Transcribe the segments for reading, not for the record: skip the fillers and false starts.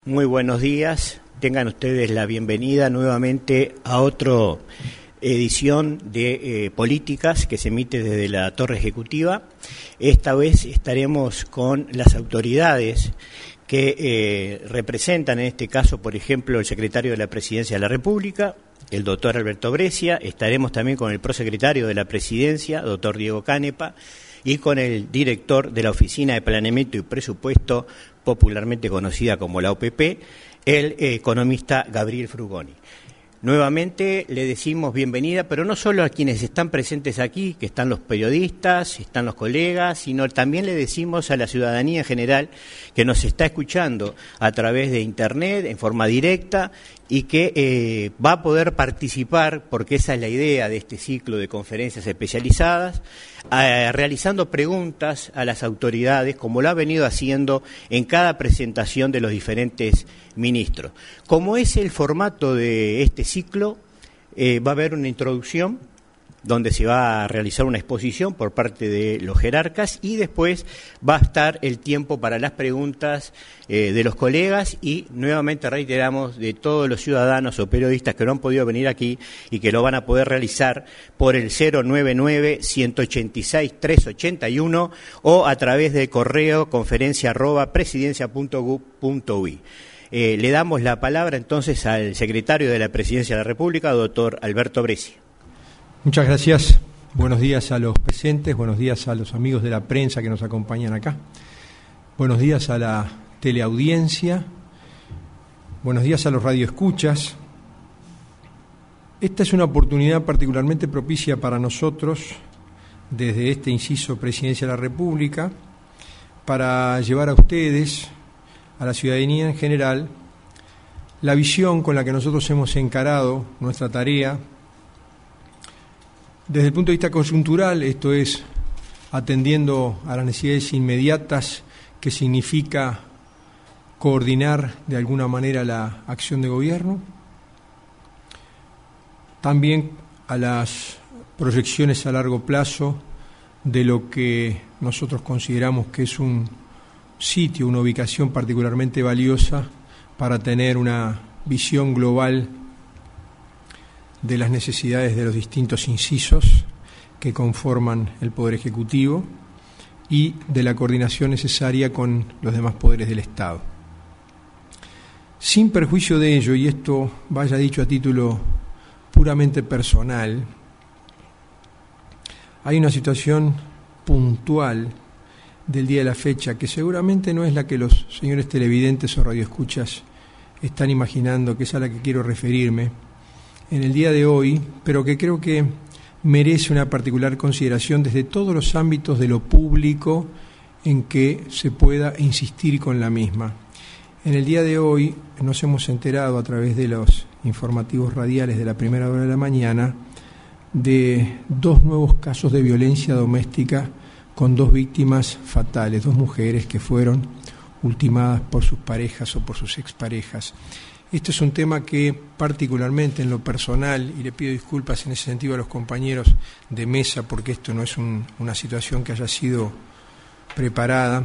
Muy buenos días, tengan ustedes la bienvenida nuevamente a otra edición de Políticas que se emite desde la Torre Ejecutiva. Esta vez estaremos con las autoridades que representan en este caso, por ejemplo, el secretario de la Presidencia de la República, el doctor Alberto Brescia. Estaremos también con el prosecretario de la Presidencia, doctor Diego Canepa, y con el director de la Oficina de Planeamiento y Presupuesto, popularmente conocida como la OPP, el economista Gabriel Frugoni. Nuevamente le decimos bienvenida, pero no solo a quienes están presentes aquí, que están los periodistas, están los colegas, sino también le decimos a la ciudadanía en general que nos está escuchando a través de Internet, en forma directa, y que va a poder participar, porque esa es la idea de este ciclo de conferencias especializadas, realizando preguntas a las autoridades, como lo ha venido haciendo en cada presentación de los diferentes ministros. Como es el formato de este ciclo, va a haber una introducción donde se va a realizar una exposición por parte de los jerarcas y después va a estar el tiempo para las preguntas de los colegas y nuevamente reiteramos de todos los ciudadanos o periodistas que no han podido venir aquí y que lo van a poder realizar por el 099-186-381 o a través del correo conferencia@presidencia.gov.uy. Le damos la palabra entonces al secretario de la Presidencia de la República, doctor Alberto Brescia. Muchas gracias. Buenos días a los presentes, buenos días a los amigos de la prensa que nos acompañan acá. Buenos días a la teleaudiencia. Buenos días a los radioescuchas. Esta es una oportunidad particularmente propicia para nosotros, desde este inciso Presidencia de la República, para llevar a ustedes, a la ciudadanía en general, la visión con la que nosotros hemos encarado nuestra tarea desde el punto de vista coyuntural, esto es, atendiendo a las necesidades inmediatas que significa coordinar de alguna manera la acción de gobierno, también a las proyecciones a largo plazo de lo que nosotros consideramos que es un sitio, una ubicación particularmente valiosa para tener una visión global de las necesidades de los distintos incisos que conforman el Poder Ejecutivo y de la coordinación necesaria con los demás poderes del Estado. Sin perjuicio de ello, y esto vaya dicho a título puramente personal, hay una situación puntual del día de la fecha que seguramente no es la que los señores televidentes o radioescuchas están imaginando, que es a la que quiero referirme en el día de hoy, pero que creo que merece una particular consideración desde todos los ámbitos de lo público en que se pueda insistir con la misma. En el día de hoy nos hemos enterado a través de los informativos radiales de la primera hora de la mañana de 2 nuevos casos de violencia doméstica con 2 víctimas fatales, 2 mujeres que fueron ultimadas por sus parejas o por sus exparejas. Este es un tema que particularmente en lo personal, y le pido disculpas en ese sentido a los compañeros de mesa porque esto no es una situación que haya sido preparada,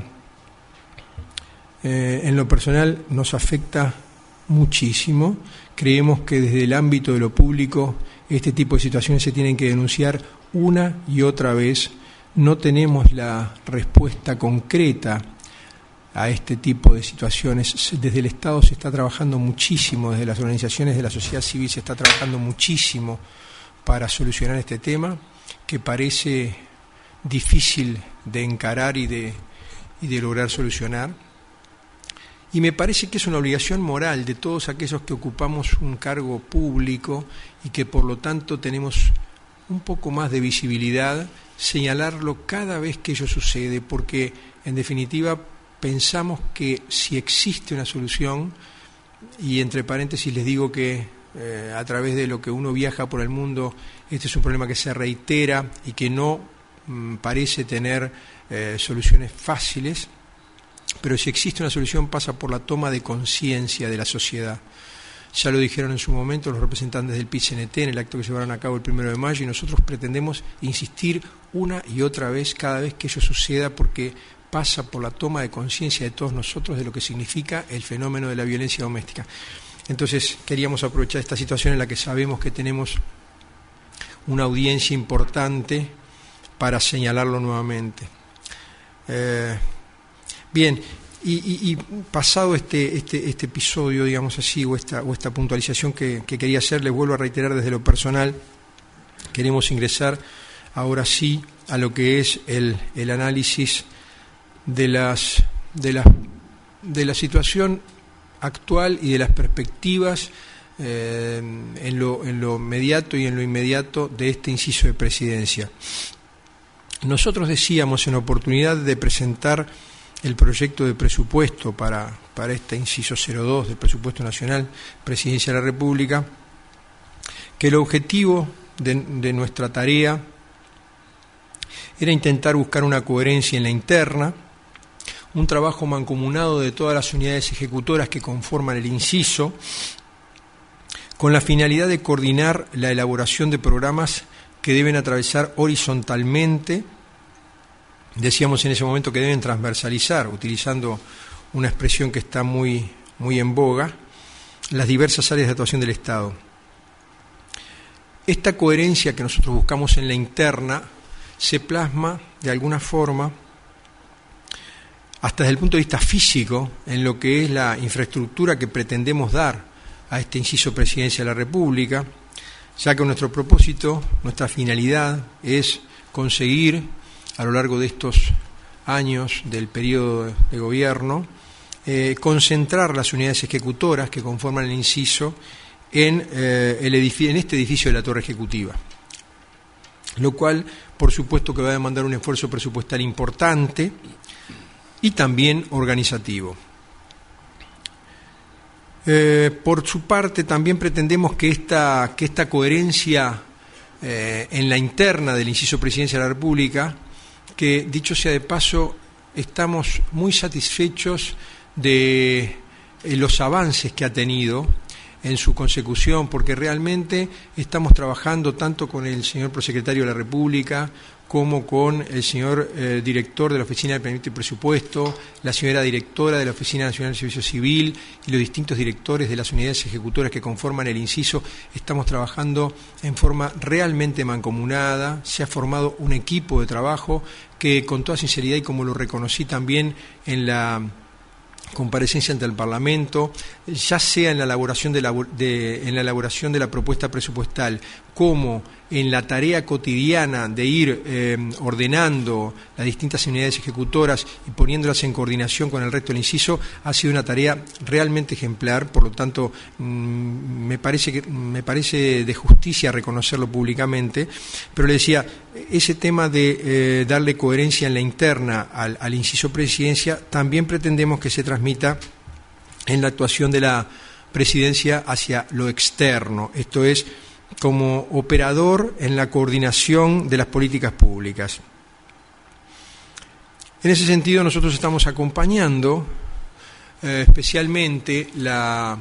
en lo personal nos afecta muchísimo. Creemos que desde el ámbito de lo público este tipo de situaciones se tienen que denunciar una y otra vez. No tenemos la respuesta concreta a este tipo de situaciones. Desde el Estado se está trabajando muchísimo, desde las organizaciones de la sociedad civil se está trabajando muchísimo para solucionar este tema, que parece difícil de encarar y de lograr solucionar. Y me parece que es una obligación moral de todos aquellos que ocupamos un cargo público y que por lo tanto tenemos un poco más de visibilidad, señalarlo cada vez que ello sucede, porque en definitiva pensamos que si existe una solución, y entre paréntesis les digo que a través de lo que uno viaja por el mundo, este es un problema que se reitera y que no parece tener soluciones fáciles, pero si existe una solución pasa por la toma de conciencia de la sociedad. Ya lo dijeron en su momento los representantes del PIT-CNT en el acto que llevaron a cabo el 1 de mayo, y nosotros pretendemos insistir una y otra vez cada vez que ello suceda, porque pasa por la toma de conciencia de todos nosotros de lo que significa el fenómeno de la violencia doméstica. Entonces queríamos aprovechar esta situación en la que sabemos que tenemos una audiencia importante para señalarlo nuevamente. Bien, y pasado este episodio, digamos así, o esta puntualización que quería hacer, les vuelvo a reiterar desde lo personal, queremos ingresar ahora sí a lo que es el análisis de la situación actual y de las perspectivas en lo mediato y en lo inmediato de este inciso de presidencia. Nosotros decíamos en la oportunidad de presentar el proyecto de presupuesto para este inciso 02 del presupuesto nacional, Presidencia de la República, que el objetivo de nuestra tarea era intentar buscar una coherencia en la interna, un trabajo mancomunado de todas las unidades ejecutoras que conforman el inciso, con la finalidad de coordinar la elaboración de programas que deben atravesar horizontalmente, decíamos en ese momento que deben transversalizar, utilizando una expresión que está muy en boga, las diversas áreas de actuación del Estado. Esta coherencia que nosotros buscamos en la interna se plasma de alguna forma, hasta desde el punto de vista físico, en lo que es la infraestructura que pretendemos dar a este inciso Presidencia de la República, ya que nuestro propósito, nuestra finalidad es conseguir a lo largo de estos años del periodo de gobierno, concentrar las unidades ejecutoras que conforman el inciso en este edificio de la Torre Ejecutiva, lo cual, por supuesto, que va a demandar un esfuerzo presupuestal importante y también organizativo. Por su parte, también pretendemos que esta coherencia en la interna del inciso Presidencia de la República, que dicho sea de paso, estamos muy satisfechos de los avances que ha tenido en su consecución, porque realmente estamos trabajando tanto con el señor prosecretario de la República como con el señor director de la Oficina de Planeamiento y Presupuesto, la señora directora de la Oficina Nacional de Servicio Civil y los distintos directores de las unidades ejecutoras que conforman el inciso. Estamos trabajando en forma realmente mancomunada, se ha formado un equipo de trabajo que, con toda sinceridad, y como lo reconocí también en la comparecencia ante el Parlamento, ya sea en la elaboración de la propuesta presupuestal como en la tarea cotidiana de ir ordenando las distintas unidades ejecutoras y poniéndolas en coordinación con el resto del inciso, ha sido una tarea realmente ejemplar. Por lo tanto, me parece de justicia reconocerlo públicamente, pero le decía, ese tema de darle coherencia en la interna al inciso Presidencia, también pretendemos que se transmita en la actuación de la Presidencia hacia lo externo, esto es, como operador en la coordinación de las políticas públicas. En ese sentido, nosotros estamos acompañando especialmente la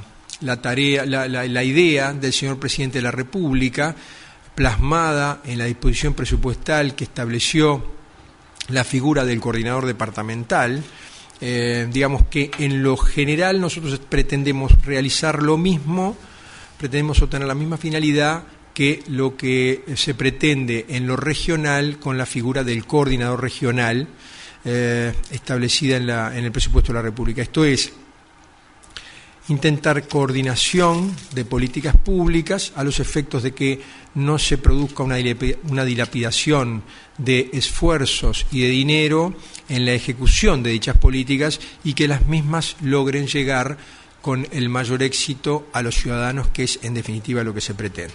idea del señor Presidente de la República, plasmada en la disposición presupuestal que estableció la figura del coordinador departamental. Digamos que en lo general nosotros pretendemos realizar lo mismo, pretendemos obtener la misma finalidad que lo que se pretende en lo regional con la figura del coordinador regional establecida en el presupuesto de la República. Esto es, intentar coordinación de políticas públicas a los efectos de que no se produzca una dilapidación de esfuerzos y de dinero en la ejecución de dichas políticas y que las mismas logren llegar con el mayor éxito a los ciudadanos, que es en definitiva lo que se pretende.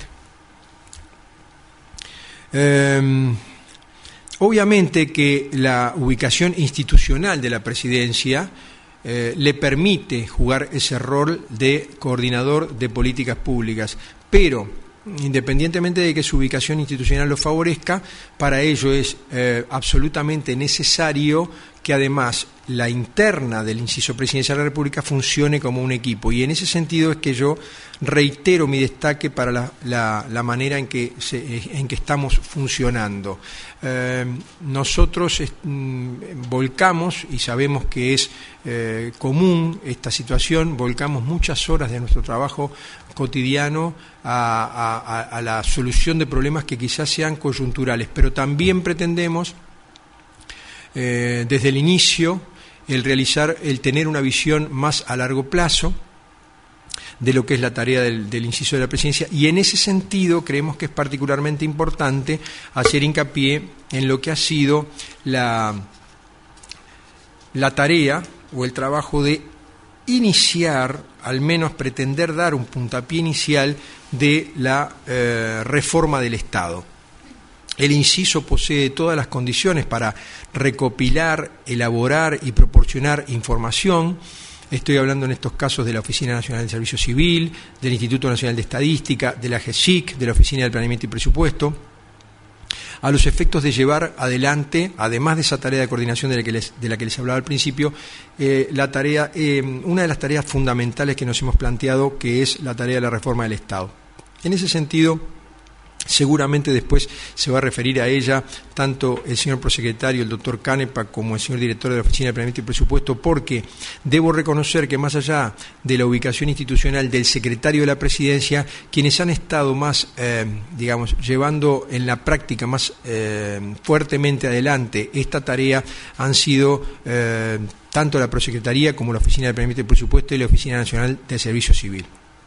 Obviamente que la ubicación institucional de la Presidencia le permite jugar ese rol de coordinador de políticas públicas, pero independientemente de que su ubicación institucional lo favorezca, para ello es absolutamente necesario que además la interna del inciso presidencial de la República funcione como un equipo. Y en ese sentido es que yo reitero mi destaque para la manera en que estamos funcionando. Nosotros volcamos, y sabemos que es común esta situación, volcamos muchas horas de nuestro trabajo cotidiano a la solución de problemas que quizás sean coyunturales, pero también pretendemos desde el inicio el tener una visión más a largo plazo de lo que es la tarea del inciso de la presidencia, y en ese sentido creemos que es particularmente importante hacer hincapié en lo que ha sido la tarea o el trabajo de iniciar, al menos pretender dar un puntapié inicial de la reforma del Estado. El inciso posee todas las condiciones para recopilar, elaborar y proporcionar información. Estoy hablando en estos casos de la Oficina Nacional del Servicio Civil, del Instituto Nacional de Estadística, de la GESIC, de la Oficina del Planeamiento y Presupuesto, a los efectos de llevar adelante, además de esa tarea de coordinación de la que les hablaba al principio, una de las tareas fundamentales que nos hemos planteado, que es la tarea de la reforma del Estado. En ese sentido, seguramente después se va a referir a ella tanto el señor prosecretario, el doctor Canepa, como el señor director de la Oficina de Planeamiento y Presupuesto, porque debo reconocer que más allá de la ubicación institucional del secretario de la Presidencia, quienes han estado más, llevando en la práctica más fuertemente adelante esta tarea han sido tanto la Prosecretaría como la Oficina de Planeamiento y Presupuesto y la Oficina Nacional de Servicio Civil.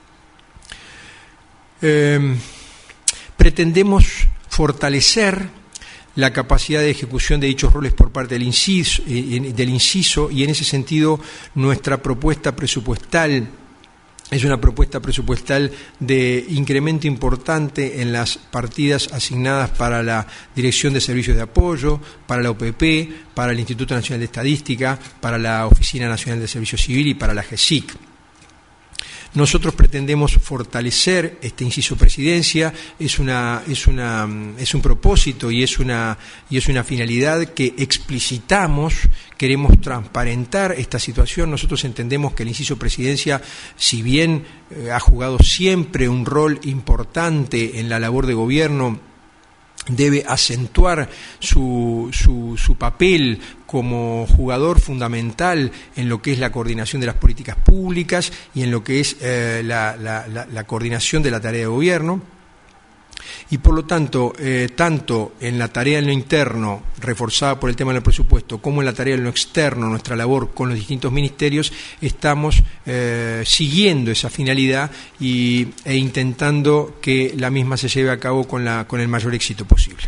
Pretendemos fortalecer la capacidad de ejecución de dichos roles por parte del inciso, y en ese sentido nuestra propuesta presupuestal es una propuesta presupuestal de incremento importante en las partidas asignadas para la Dirección de Servicios de Apoyo, para la OPP, para el Instituto Nacional de Estadística, para la Oficina Nacional de Servicio Civil y para la GESIC. Nosotros pretendemos fortalecer este inciso presidencia, es un propósito y es una finalidad que explicitamos. Queremos transparentar esta situación. Nosotros entendemos que el inciso presidencia, si bien ha jugado siempre un rol importante en la labor de gobierno, debe acentuar su papel como jugador fundamental en lo que es la coordinación de las políticas públicas y en lo que es la coordinación de la tarea de gobierno. Y por lo tanto, tanto en la tarea en lo interno, reforzada por el tema del presupuesto, como en la tarea en lo externo, nuestra labor con los distintos ministerios, estamos siguiendo esa finalidad e intentando que la misma se lleve a cabo con el mayor éxito posible.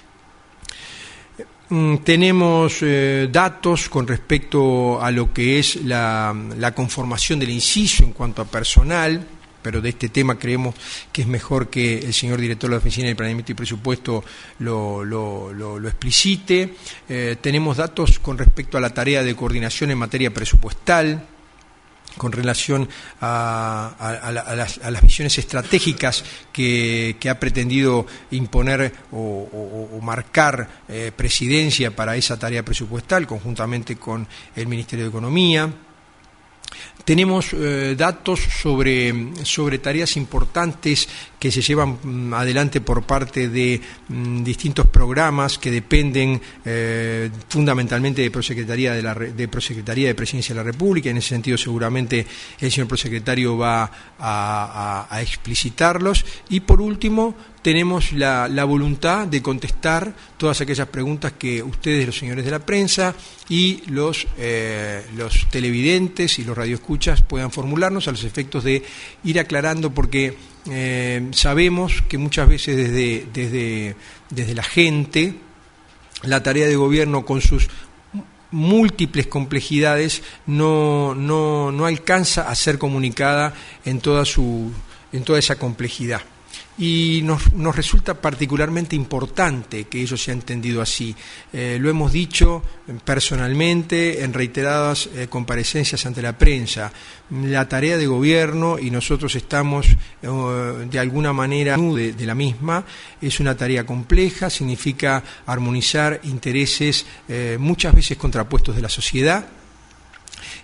Tenemos datos con respecto a lo que es la conformación del inciso en cuanto a personal, pero de este tema creemos que es mejor que el señor director de la Oficina de Planeamiento y Presupuesto lo explicite. Tenemos datos con respecto a la tarea de coordinación en materia presupuestal, con relación a las visiones estratégicas que ha pretendido imponer o marcar Presidencia para esa tarea presupuestal, conjuntamente con el Ministerio de Economía. Tenemos datos sobre tareas importantes que se llevan adelante por parte de distintos programas que dependen fundamentalmente de Prosecretaría de Presidencia de la República. En ese sentido seguramente el señor prosecretario va a explicitarlos. Y por último tenemos la voluntad de contestar todas aquellas preguntas que ustedes, los señores de la prensa y los televidentes y los radioescuchas puedan formularnos a los efectos de ir aclarando, porque sabemos que muchas veces desde la gente la tarea de gobierno con sus múltiples complejidades no alcanza a ser comunicada en toda esa complejidad. Y nos resulta particularmente importante que ello sea entendido así. Lo hemos dicho personalmente en reiteradas comparecencias ante la prensa. La tarea de gobierno, y nosotros estamos de alguna manera de la misma, es una tarea compleja, significa armonizar intereses muchas veces contrapuestos de la sociedad.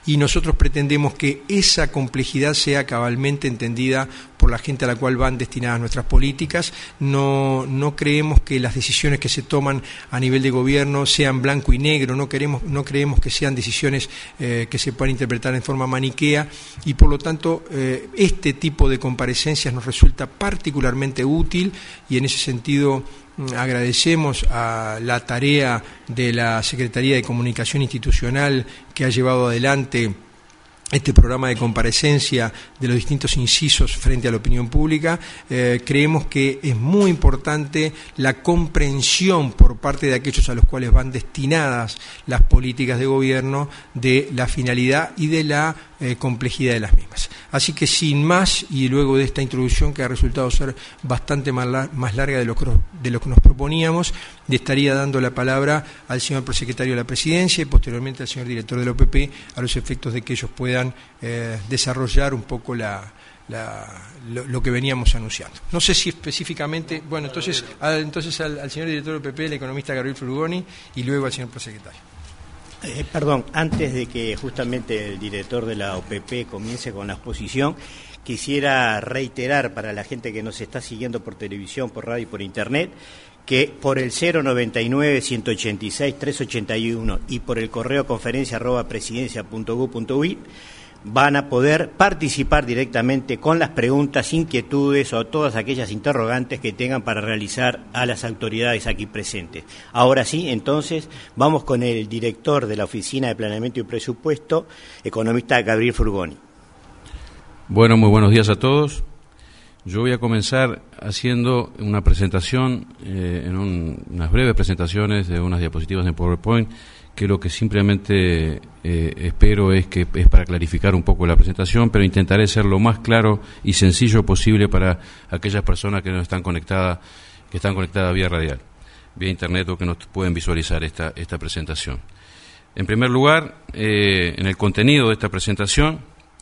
y nosotros pretendemos que esa complejidad sea cabalmente entendida por la gente a la cual van destinadas nuestras políticas. No creemos que las decisiones que se toman a nivel de gobierno sean blanco y negro, no creemos que sean decisiones que se puedan interpretar en forma maniquea, y por lo tanto este tipo de comparecencias nos resulta particularmente útil, y en ese sentido agradecemos a la tarea de la Secretaría de Comunicación Institucional que ha llevado adelante este programa de comparecencia de los distintos incisos frente a la opinión pública. Creemos que es muy importante la comprensión por parte de aquellos a los cuales van destinadas las políticas de gobierno de la finalidad y de la complejidad de las mismas. Así que sin más, y luego de esta introducción que ha resultado ser bastante más larga de lo que nos proponíamos, le estaría dando la palabra al señor prosecretario de la Presidencia y posteriormente al señor director de la OPP, a los efectos de que ellos puedan desarrollar un poco lo que veníamos anunciando. No sé si específicamente, bueno, entonces al señor director de la OPP, el economista Gabriel Frugoni, y luego al señor prosecretario. Perdón, antes de que justamente el director de la OPP comience con la exposición, quisiera reiterar para la gente que nos está siguiendo por televisión, por radio y por internet, que por el 099-186-381 y por el correo conferencia@presidencia.gov.uy van a poder participar directamente con las preguntas, inquietudes o todas aquellas interrogantes que tengan para realizar a las autoridades aquí presentes. Ahora sí, entonces, vamos con el director de la Oficina de Planeamiento y Presupuesto, economista Gabriel Frugoni. Bueno, muy buenos días a todos. Yo voy a comenzar haciendo una presentación, unas breves presentaciones de unas diapositivas en PowerPoint, que lo que simplemente espero es para clarificar un poco la presentación, pero intentaré ser lo más claro y sencillo posible para aquellas personas que no están conectadas, vía radial, vía internet, o que no pueden visualizar esta presentación. En primer lugar, en el contenido de esta presentación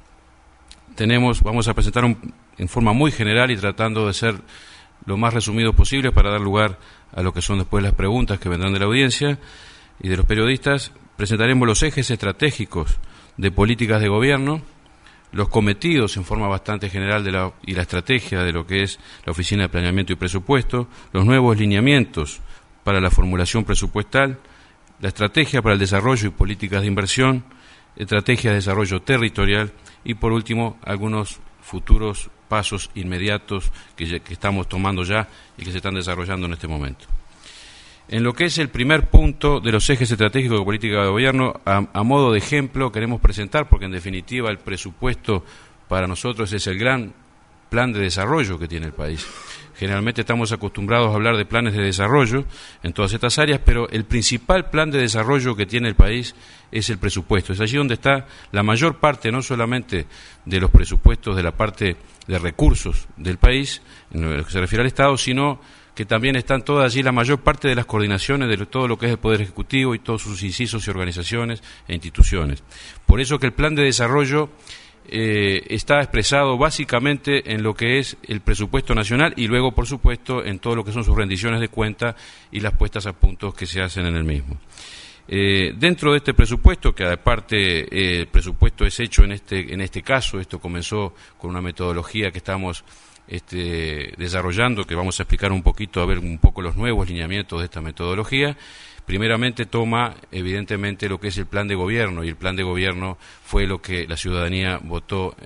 vamos a presentar en forma muy general y tratando de ser lo más resumido posible para dar lugar a lo que son después las preguntas que vendrán de la audiencia y de los periodistas. Presentaremos los ejes estratégicos de políticas de gobierno, los cometidos en forma bastante general y la estrategia de lo que es la Oficina de Planeamiento y Presupuesto, los nuevos lineamientos para la formulación presupuestal, la estrategia para el desarrollo y políticas de inversión, estrategia de desarrollo territorial y, por último, algunos futuros pasos inmediatos que estamos tomando ya y que se están desarrollando en este momento. En lo que es el primer punto de los ejes estratégicos de política de gobierno, a modo de ejemplo queremos presentar, porque en definitiva el presupuesto para nosotros es el gran plan de desarrollo que tiene el país. Generalmente estamos acostumbrados a hablar de planes de desarrollo en todas estas áreas, pero el principal plan de desarrollo que tiene el país es el presupuesto. Es allí donde está la mayor parte, no solamente de los presupuestos de la parte de recursos del país, en lo que se refiere al Estado, sino que también están todas allí la mayor parte de las coordinaciones de todo lo que es el Poder Ejecutivo y todos sus incisos y organizaciones e instituciones. Por eso que el plan de desarrollo está expresado básicamente en lo que es el presupuesto nacional y luego, por supuesto, en todo lo que son sus rendiciones de cuenta y las puestas a punto que se hacen en el mismo. Dentro de este presupuesto, que aparte el presupuesto es hecho en este caso, esto comenzó con una metodología que estamos desarrollando, que vamos a explicar un poquito, a ver un poco los nuevos lineamientos de esta metodología. Primeramente toma, evidentemente, lo que es el plan de gobierno, y el plan de gobierno fue lo que la ciudadanía votó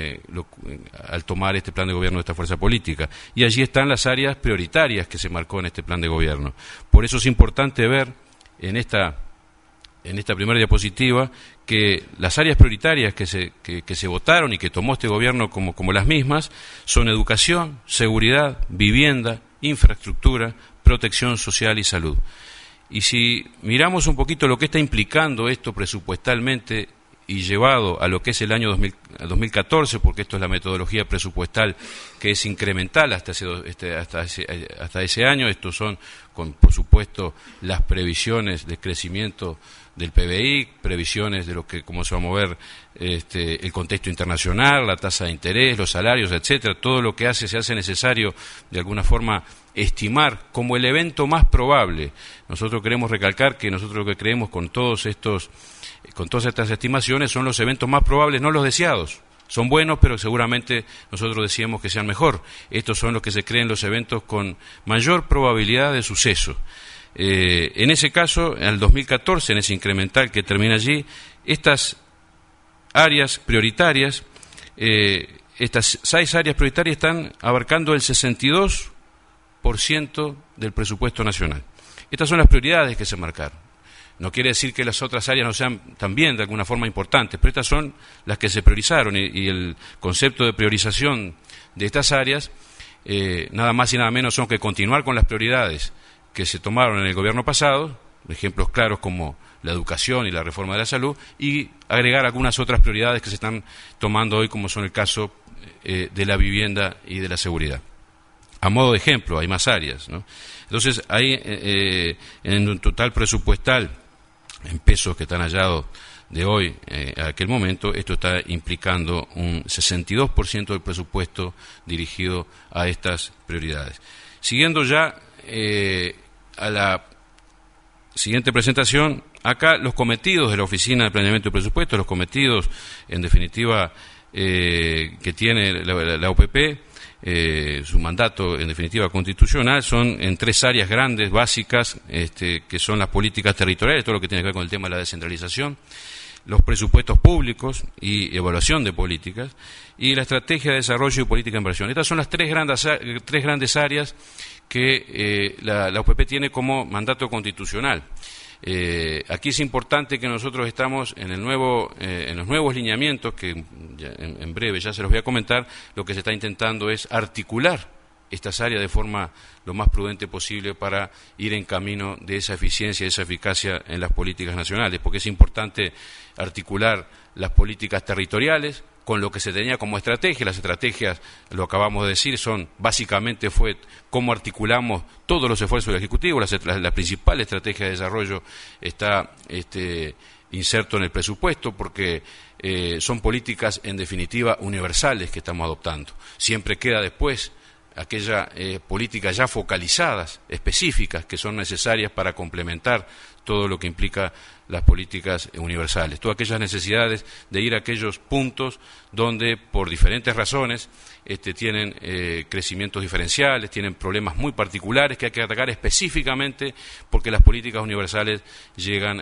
al tomar este plan de gobierno de esta fuerza política. Y allí están las áreas prioritarias que se marcó en este plan de gobierno. Por eso es importante ver en esta primera diapositiva que las áreas prioritarias que se votaron y que tomó este gobierno como las mismas son educación, seguridad, vivienda, infraestructura, protección social y salud. Y si miramos un poquito lo que está implicando esto presupuestalmente y llevado a lo que es el año 2014, porque esto es la metodología presupuestal que es incremental hasta ese año, estos son, por supuesto, las previsiones de crecimiento del PBI, previsiones de cómo se va a mover el contexto internacional, la tasa de interés, los salarios, etcétera, todo lo que se hace necesario de alguna forma estimar como el evento más probable. Nosotros queremos recalcar que nosotros lo que creemos con todos estos con todas estas estimaciones, son los eventos más probables, no los deseados. Son buenos, pero seguramente nosotros decíamos que sean mejor. Estos son los que se creen los eventos con mayor probabilidad de suceso. En ese caso, en el 2014, en ese incremental que termina allí, estas áreas prioritarias, estas 6 áreas prioritarias están abarcando el 62% del presupuesto nacional. Estas son las prioridades que se marcaron. No quiere decir que las otras áreas no sean también de alguna forma importantes, pero estas son las que se priorizaron y el concepto de priorización de estas áreas, nada más y nada menos son que continuar con las prioridades que se tomaron en el gobierno pasado, ejemplos claros como la educación y la reforma de la salud, y agregar algunas otras prioridades que se están tomando hoy, como son el caso de la vivienda y de la seguridad. A modo de ejemplo, hay más áreas, ¿no? Entonces, ahí en un total presupuestal, en pesos que están hallados de hoy a aquel momento, esto está implicando un 62% del presupuesto dirigido a estas prioridades. Siguiendo ya a la siguiente presentación, acá los cometidos de la Oficina de Planeamiento y Presupuesto, los cometidos, en definitiva, que tiene la OPP, su mandato, en definitiva, constitucional, son en 3 áreas grandes, básicas, que son las políticas territoriales, todo lo que tiene que ver con el tema de la descentralización, los presupuestos públicos y evaluación de políticas, y la estrategia de desarrollo y política de inversión. Estas son las tres grandes áreas que la OPP tiene como mandato constitucional. Aquí es importante que nosotros estamos en los nuevos lineamientos, que ya en breve ya se los voy a comentar. Lo que se está intentando es articular estas áreas de forma lo más prudente posible para ir en camino de esa eficiencia y esa eficacia en las políticas nacionales, porque es importante articular las políticas territoriales con lo que se tenía como estrategia. Las estrategias, lo acabamos de decir, básicamente fue cómo articulamos todos los esfuerzos del Ejecutivo. La principal estrategia de desarrollo está inserto en el presupuesto, porque son políticas, en definitiva, universales que estamos adoptando. Siempre queda después aquellas políticas ya focalizadas, específicas, que son necesarias para complementar todo lo que implica las políticas universales, todas aquellas necesidades de ir a aquellos puntos donde, por diferentes razones, tienen crecimientos diferenciales, tienen problemas muy particulares que hay que atacar específicamente, porque las políticas universales llegan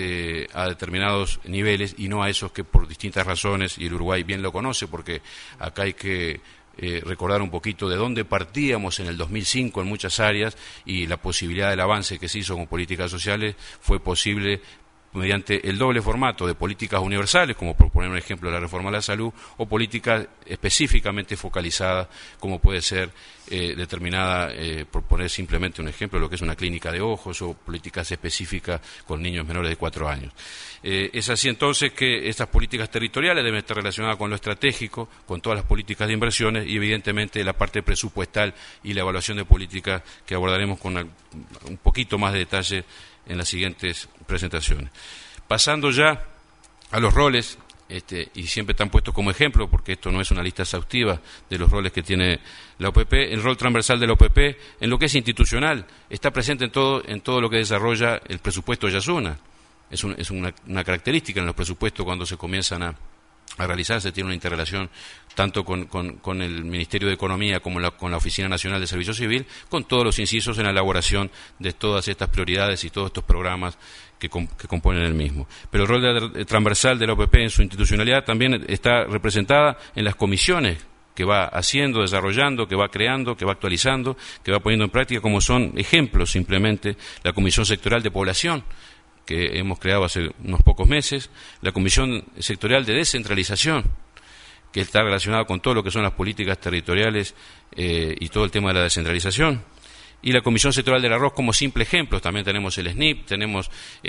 a determinados niveles y no a esos que por distintas razones, y el Uruguay bien lo conoce, porque acá hay que recordar un poquito de dónde partíamos en el 2005 en muchas áreas, y la posibilidad del avance que se hizo con políticas sociales fue posible mediante el doble formato de políticas universales, como por poner un ejemplo la reforma de la salud, o políticas específicamente focalizadas, como puede ser determinada, por poner simplemente un ejemplo, lo que es una clínica de ojos, o políticas específicas con niños menores de 4 años. Es así entonces que estas políticas territoriales deben estar relacionadas con lo estratégico, con todas las políticas de inversiones, y evidentemente la parte presupuestal y la evaluación de políticas, que abordaremos con un poquito más de detalle en las siguientes presentaciones. Pasando ya a los roles, y siempre están puestos como ejemplo, porque esto no es una lista exhaustiva de los roles que tiene la OPP. El rol transversal de la OPP, en lo que es institucional, está presente en todo lo que desarrolla el presupuesto de Yasuna. Es una característica en los presupuestos cuando se comienzan a realizarse, tiene una interrelación tanto con el Ministerio de Economía como con la Oficina Nacional de Servicio Civil, con todos los incisos en la elaboración de todas estas prioridades y todos estos programas que componen el mismo. Pero el rol transversal de la OPP en su institucionalidad también está representada en las comisiones que va haciendo, desarrollando, que va creando, que va actualizando, que va poniendo en práctica, como son ejemplos simplemente la Comisión Sectorial de Población, que hemos creado hace unos pocos meses, la Comisión Sectorial de Descentralización, que está relacionada con todo lo que son las políticas territoriales y todo el tema de la descentralización, y la Comisión Sectorial del Arroz como simple ejemplo. También tenemos el SNIP, tenemos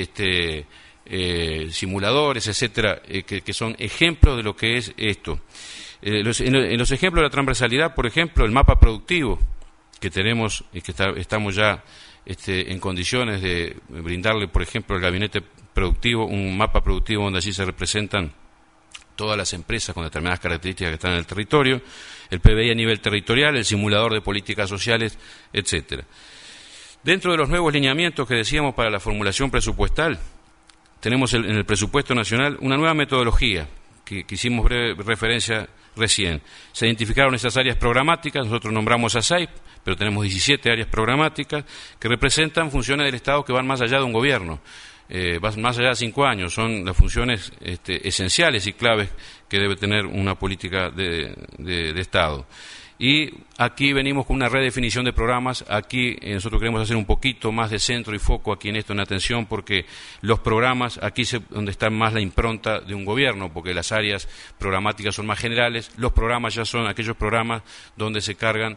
simuladores, etcétera, que son ejemplos de lo que es esto. En los ejemplos de la transversalidad, por ejemplo, el mapa productivo que tenemos y que estamos ya en condiciones de brindarle, por ejemplo, al gabinete productivo un mapa productivo donde allí se representan todas las empresas con determinadas características que están en el territorio, el PBI a nivel territorial, el simulador de políticas sociales, etcétera. Dentro de los nuevos lineamientos que decíamos para la formulación presupuestal, tenemos en el presupuesto nacional una nueva metodología que hicimos breve referencia recién. Se identificaron esas áreas programáticas, nosotros nombramos a SAIP, pero tenemos 17 áreas programáticas que representan funciones del Estado que van más allá de un gobierno, más allá de 5 años, son las funciones esenciales y claves que debe tener una política de Estado. Y aquí venimos con una redefinición de programas. Aquí nosotros queremos hacer un poquito más de centro y foco aquí en esto, en atención, porque los programas, aquí es donde está más la impronta de un gobierno, porque las áreas programáticas son más generales, los programas ya son aquellos programas donde se cargan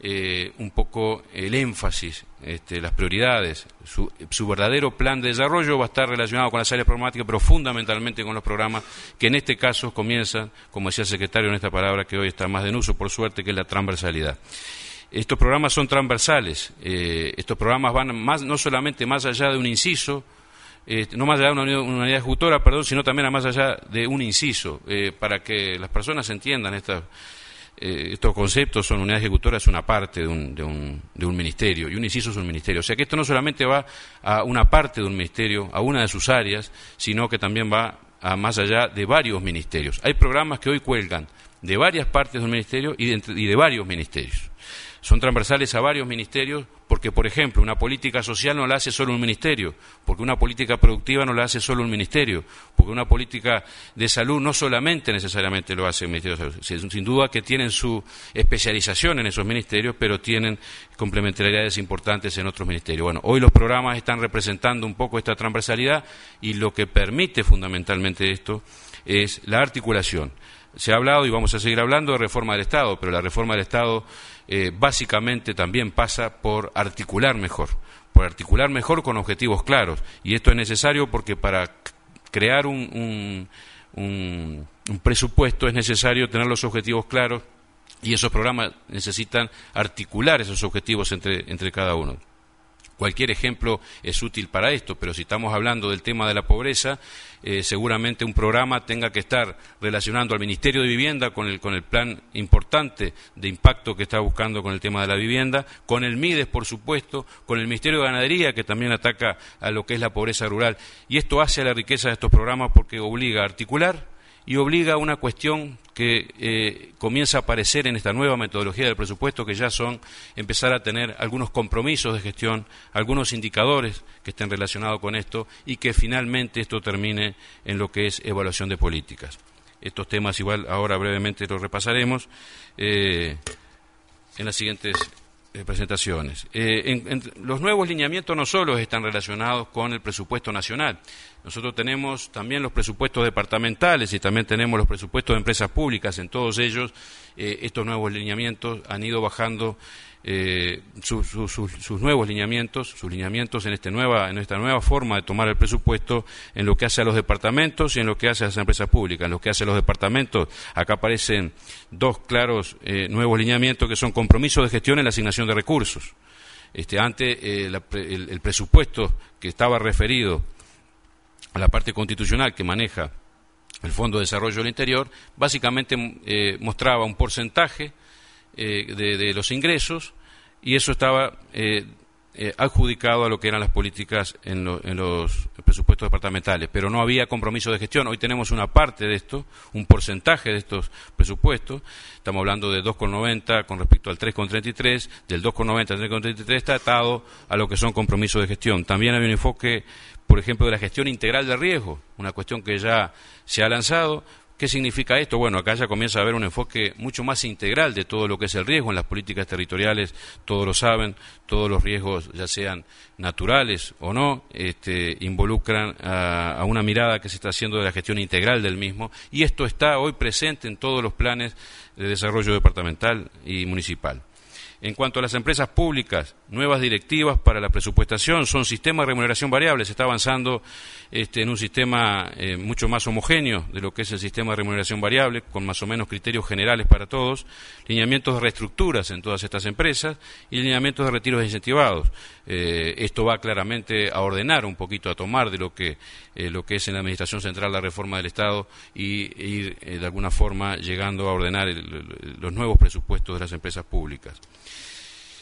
un poco el énfasis, las prioridades. Su verdadero plan de desarrollo va a estar relacionado con las áreas programáticas, pero fundamentalmente con los programas que en este caso comienzan, como decía el secretario en esta palabra que hoy está más en uso, por suerte, que es la transversalidad. Estos programas son transversales, estos programas van no solamente más allá de un inciso, no más allá de una unidad ejecutora, sino también más allá de un inciso, para que las personas entiendan estos conceptos. Son unidad ejecutora, es una parte de un ministerio, y un inciso es un ministerio. O sea que esto no solamente va a una parte de un ministerio, a una de sus áreas, sino que también va a más allá de varios ministerios. Hay programas que hoy cuelgan de varias partes de un ministerio y de varios ministerios. Son transversales a varios ministerios porque, por ejemplo, una política social no la hace solo un ministerio, porque una política productiva no la hace solo un ministerio, porque una política de salud no solamente necesariamente lo hace el Ministerio de Salud. Sin duda que tienen su especialización en esos ministerios, pero tienen complementariedades importantes en otros ministerios. Bueno, hoy los programas están representando un poco esta transversalidad y lo que permite fundamentalmente esto es la articulación. Se ha hablado y vamos a seguir hablando de reforma del Estado, pero la reforma del Estado básicamente también pasa por articular mejor con objetivos claros. Y esto es necesario porque para crear un presupuesto es necesario tener los objetivos claros, y esos programas necesitan articular esos objetivos entre cada uno. Cualquier ejemplo es útil para esto, pero si estamos hablando del tema de la pobreza, seguramente un programa tenga que estar relacionando al Ministerio de Vivienda con el plan importante de impacto que está buscando con el tema de la vivienda, con el MIDES, por supuesto, con el Ministerio de Ganadería, que también ataca a lo que es la pobreza rural. Y esto hace a la riqueza de estos programas porque obliga a articular y obliga a una cuestión que comienza a aparecer en esta nueva metodología del presupuesto, que ya son empezar a tener algunos compromisos de gestión, algunos indicadores que estén relacionados con esto, y que finalmente esto termine en lo que es evaluación de políticas. Estos temas igual ahora brevemente los repasaremos en las siguientes presentaciones. Los nuevos lineamientos no solo están relacionados con el presupuesto nacional. Nosotros tenemos también los presupuestos departamentales y también tenemos los presupuestos de empresas públicas. En todos ellos, estos nuevos lineamientos han ido bajando sus nuevos lineamientos, en esta nueva forma de tomar el presupuesto, en lo que hace a los departamentos y en lo que hace a las empresas públicas. En lo que hace a los departamentos, acá aparecen dos claros nuevos lineamientos, que son compromisos de gestión en la asignación de recursos. Antes el presupuesto que estaba referido a la parte constitucional que maneja el Fondo de Desarrollo del Interior, básicamente mostraba un porcentaje de los ingresos, y eso estaba adjudicado a lo que eran las políticas en los presupuestos departamentales, pero no había compromiso de gestión. Hoy tenemos una parte de esto, un porcentaje de estos presupuestos. Estamos hablando de 2,90 con respecto al 3,33, del 2,90 al 3,33 está atado a lo que son compromisos de gestión. También hay un enfoque, por ejemplo, de la gestión integral de riesgo, una cuestión que ya se ha lanzado. ¿Qué significa esto? Bueno, acá ya comienza a haber un enfoque mucho más integral de todo lo que es el riesgo en las políticas territoriales. Todos lo saben, todos los riesgos, ya sean naturales o no, involucran a una mirada que se está haciendo de la gestión integral del mismo, y esto está hoy presente en todos los planes de desarrollo departamental y municipal. En cuanto a las empresas públicas, nuevas directivas para la presupuestación, son sistemas de remuneración variable. Se está avanzando en un sistema mucho más homogéneo de lo que es el sistema de remuneración variable, con más o menos criterios generales para todos, lineamientos de reestructuras en todas estas empresas y lineamientos de retiros incentivados. Esto va claramente a ordenar un poquito, a tomar de lo que es en la Administración Central la reforma del Estado, y ir de alguna forma llegando a ordenar los nuevos presupuestos de las empresas públicas.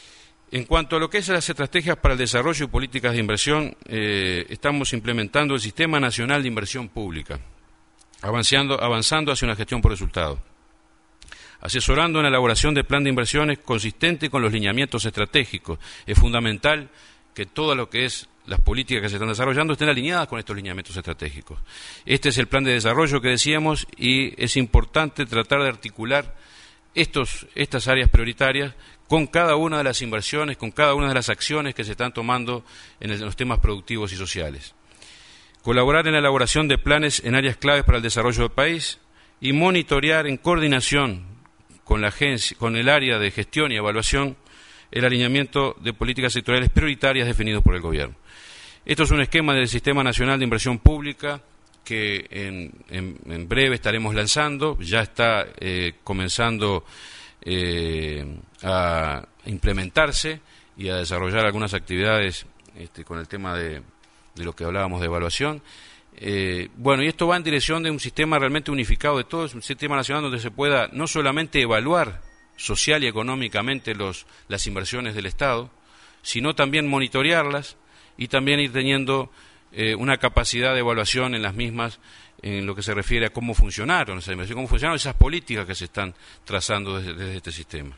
En cuanto a lo que es las estrategias para el desarrollo y políticas de inversión, estamos implementando el Sistema Nacional de Inversión Pública, avanzando hacia una gestión por resultado, asesorando en la elaboración de plan de inversiones consistente con los lineamientos estratégicos. Es fundamental que todo lo que es las políticas que se están desarrollando estén alineadas con estos lineamientos estratégicos. Este es el plan de desarrollo que decíamos y es importante tratar de articular estas áreas prioritarias con cada una de las inversiones, con cada una de las acciones que se están tomando en los temas productivos y sociales. Colaborar en la elaboración de planes en áreas claves para el desarrollo del país y monitorear en coordinación con la agencia, con el área de gestión y evaluación, el alineamiento de políticas sectoriales prioritarias definidos por el Gobierno. Esto es un esquema del Sistema Nacional de Inversión Pública que en breve estaremos lanzando, ya está comenzando a implementarse y a desarrollar algunas actividades con el tema de lo que hablábamos de evaluación. Y esto va en dirección de un sistema realmente unificado de todo, es un sistema nacional donde se pueda no solamente evaluar social y económicamente las inversiones del Estado, sino también monitorearlas y también ir teniendo una capacidad de evaluación en las mismas en lo que se refiere a cómo funcionaron esas inversiones, cómo funcionaron esas políticas que se están trazando desde este sistema.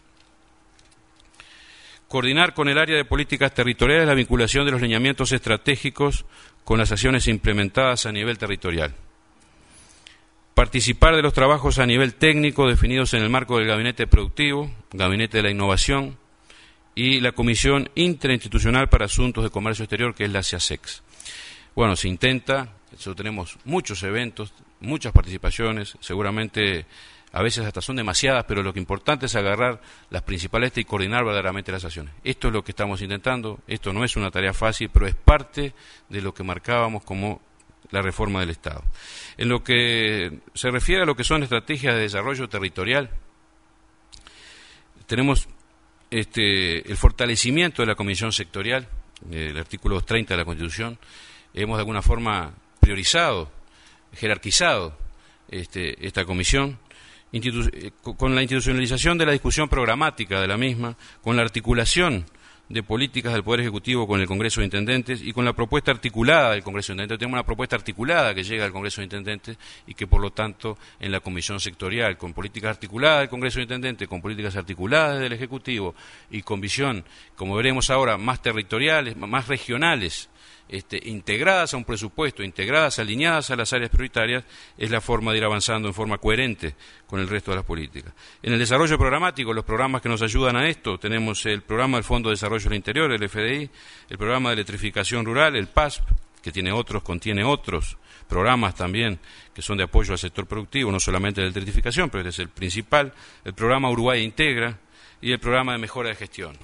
Coordinar con el área de políticas territoriales la vinculación de los lineamientos estratégicos con las acciones implementadas a nivel territorial. Participar de los trabajos a nivel técnico definidos en el marco del Gabinete Productivo, Gabinete de la Innovación y la Comisión Interinstitucional para Asuntos de Comercio Exterior, que es la CIASEX. Bueno, se intenta, tenemos muchos eventos, muchas participaciones, seguramente a veces hasta son demasiadas, pero lo que importante es agarrar las principales y coordinar verdaderamente las acciones. Esto es lo que estamos intentando, esto no es una tarea fácil, pero es parte de lo que marcábamos como la reforma del Estado. En lo que se refiere a lo que son estrategias de desarrollo territorial, tenemos el fortalecimiento de la comisión sectorial, el artículo 230 de la Constitución. Hemos de alguna forma priorizado, jerarquizado esta comisión, con la institucionalización de la discusión programática de la misma, con la articulación de políticas del Poder Ejecutivo con el Congreso de Intendentes y con la propuesta articulada del Congreso de Intendentes. Tenemos una propuesta articulada que llega al Congreso de Intendentes y que, por lo tanto, en la Comisión Sectorial, con políticas articuladas del Congreso de Intendentes, con políticas articuladas del Ejecutivo y con visión, como veremos ahora, más territoriales, más regionales, integradas a un presupuesto, integradas, alineadas a las áreas prioritarias, es la forma de ir avanzando en forma coherente con el resto de las políticas. En el desarrollo programático, los programas que nos ayudan a esto, tenemos el programa del Fondo de Desarrollo del Interior, el FDI, el programa de electrificación rural, el PASP, que contiene otros programas también que son de apoyo al sector productivo, no solamente de electrificación, pero este es el principal, el programa Uruguay Integra y el programa de mejora de gestión.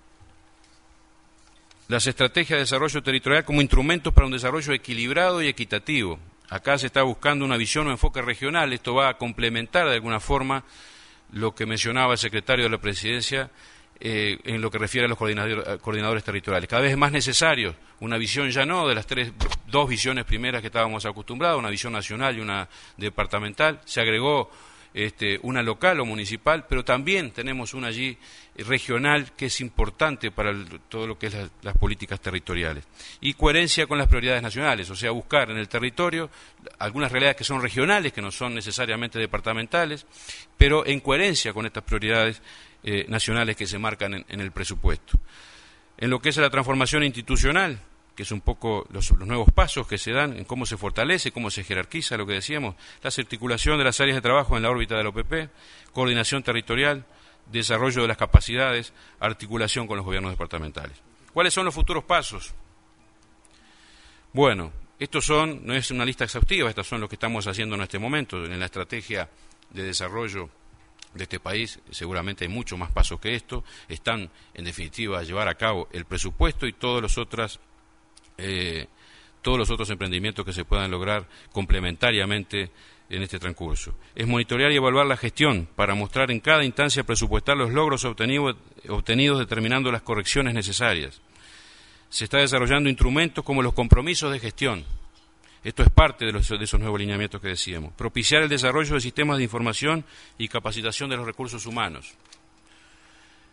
Las estrategias de desarrollo territorial como instrumentos para un desarrollo equilibrado y equitativo. Acá se está buscando una visión o enfoque regional. Esto va a complementar de alguna forma lo que mencionaba el secretario de la Presidencia en lo que refiere a los coordinadores territoriales. Cada vez es más necesario una visión ya no de las dos visiones primeras que estábamos acostumbrados, una visión nacional y una departamental. Se agregó una local o municipal, pero también tenemos una allí regional que es importante para todo lo que es las políticas territoriales. Y coherencia con las prioridades nacionales, o sea, buscar en el territorio algunas realidades que son regionales, que no son necesariamente departamentales, pero en coherencia con estas prioridades nacionales que se marcan en el presupuesto. En lo que es la transformación institucional, que es un poco los nuevos pasos que se dan en cómo se fortalece, cómo se jerarquiza, lo que decíamos, la articulación de las áreas de trabajo en la órbita de la OPP, coordinación territorial, desarrollo de las capacidades, articulación con los gobiernos departamentales. ¿Cuáles son los futuros pasos? Bueno, no es una lista exhaustiva, estos son los que estamos haciendo en este momento, en la estrategia de desarrollo de este país. Seguramente hay muchos más pasos que esto. Están, en definitiva, a llevar a cabo el presupuesto y todos los otros emprendimientos que se puedan lograr complementariamente en este transcurso. Es monitorear y evaluar la gestión para mostrar en cada instancia presupuestal los logros obtenidos determinando las correcciones necesarias. Se está desarrollando instrumentos como los compromisos de gestión. Esto es parte de esos nuevos lineamientos que decíamos. Propiciar el desarrollo de sistemas de información y capacitación de los recursos humanos.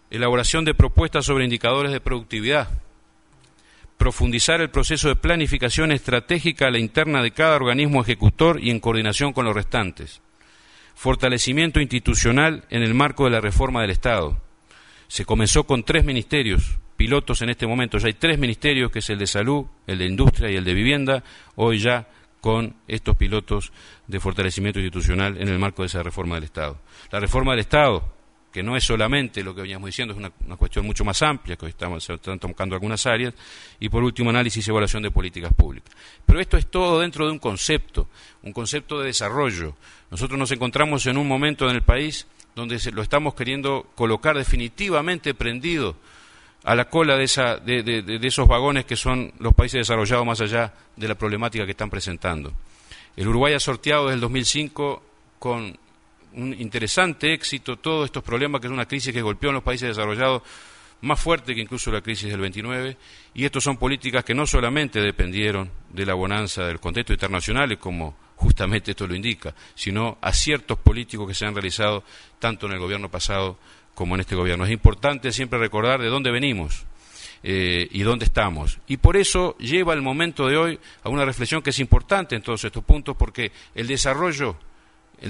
elaboración de propuestas sobre indicadores de productividad, profundizar el proceso de planificación estratégica a la interna de cada organismo ejecutor y en coordinación con los restantes, fortalecimiento institucional en el marco de la reforma del Estado. Se comenzó con 3 ministerios pilotos en este momento, ya hay 3 ministerios, que es el de Salud, el de Industria y el de Vivienda, hoy ya con estos pilotos de fortalecimiento institucional en el marco de esa reforma del Estado. La reforma del Estado, que no es solamente lo que veníamos diciendo, es una cuestión mucho más amplia, que hoy se están tocando algunas áreas, y por último análisis y evaluación de políticas públicas. Pero esto es todo dentro de un concepto de desarrollo. Nosotros nos encontramos en un momento en el país donde lo estamos queriendo colocar definitivamente prendido a la cola de esos vagones que son los países desarrollados, más allá de la problemática que están presentando. El Uruguay ha sorteado desde el 2005 con un interesante éxito todos estos problemas, que es una crisis que golpeó en los países desarrollados más fuerte que incluso la crisis del 29, y estos son políticas que no solamente dependieron de la bonanza del contexto internacional, como justamente esto lo indica, sino aciertos políticos que se han realizado tanto en el gobierno pasado como en este gobierno. Es importante siempre recordar de dónde venimos y dónde estamos. Y por eso lleva el momento de hoy a una reflexión que es importante en todos estos puntos, porque el desarrollo en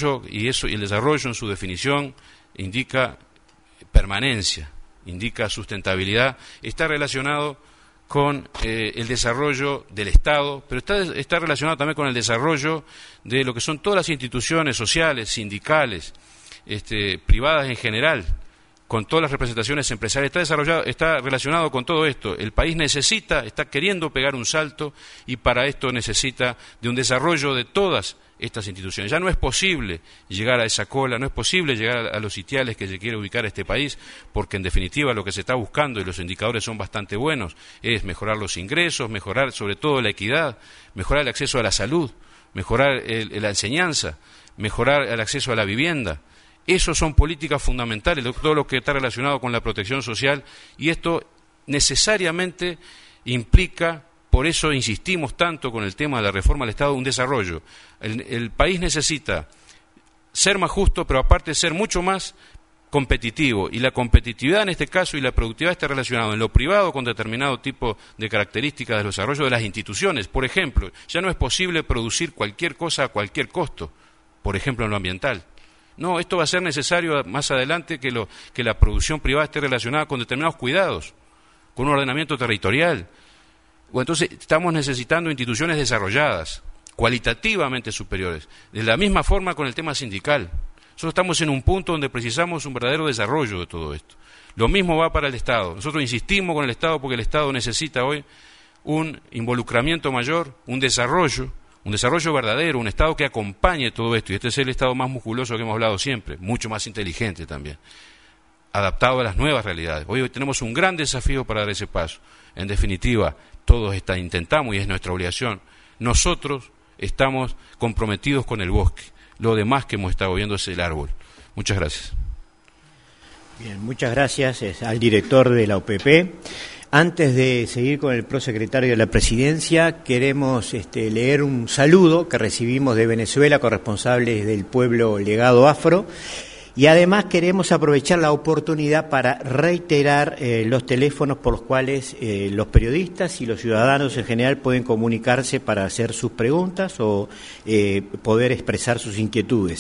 su definición indica permanencia, indica sustentabilidad, está relacionado con el desarrollo del Estado, pero está relacionado también con el desarrollo de lo que son todas las instituciones sociales, sindicales, privadas en general, con todas las representaciones empresariales. Está relacionado con todo esto. El país está queriendo pegar un salto, y para esto necesita de un desarrollo de todas estas instituciones. Ya no es posible llegar a esa cola, no es posible llegar a los sitiales que se quiere ubicar este país, porque en definitiva lo que se está buscando, y los indicadores son bastante buenos, es mejorar los ingresos, mejorar sobre todo la equidad, mejorar el acceso a la salud, mejorar la enseñanza, mejorar el acceso a la vivienda. Esas son políticas fundamentales, todo lo que está relacionado con la protección social, y esto necesariamente implica, por eso insistimos tanto con el tema de la reforma del Estado, un desarrollo. El país necesita ser más justo, pero aparte ser mucho más competitivo, y la competitividad en este caso y la productividad está relacionado en lo privado con determinado tipo de características del desarrollo de las instituciones. Por ejemplo, ya no es posible producir cualquier cosa a cualquier costo, por ejemplo en lo ambiental. No, esto va a ser necesario más adelante que la producción privada esté relacionada con determinados cuidados, con un ordenamiento territorial. O entonces estamos necesitando instituciones desarrolladas, cualitativamente superiores. De la misma forma con el tema sindical. Nosotros estamos en un punto donde precisamos un verdadero desarrollo de todo esto. Lo mismo va para el Estado. Nosotros insistimos con el Estado porque el Estado necesita hoy un involucramiento mayor, un desarrollo verdadero, un Estado que acompañe todo esto. Y este es el Estado más musculoso que hemos hablado siempre, mucho más inteligente también, adaptado a las nuevas realidades. Hoy tenemos un gran desafío para dar ese paso. En definitiva, todos intentamos, y es nuestra obligación. Nosotros estamos comprometidos con el bosque. Lo demás que hemos estado viendo es el árbol. Muchas gracias. Bien, muchas gracias al director de la OPP. Antes de seguir con el prosecretario de la Presidencia, queremos leer un saludo que recibimos de Venezuela, corresponsables del pueblo legado afro, y además queremos aprovechar la oportunidad para reiterar los teléfonos por los cuales los periodistas y los ciudadanos en general pueden comunicarse para hacer sus preguntas o poder expresar sus inquietudes.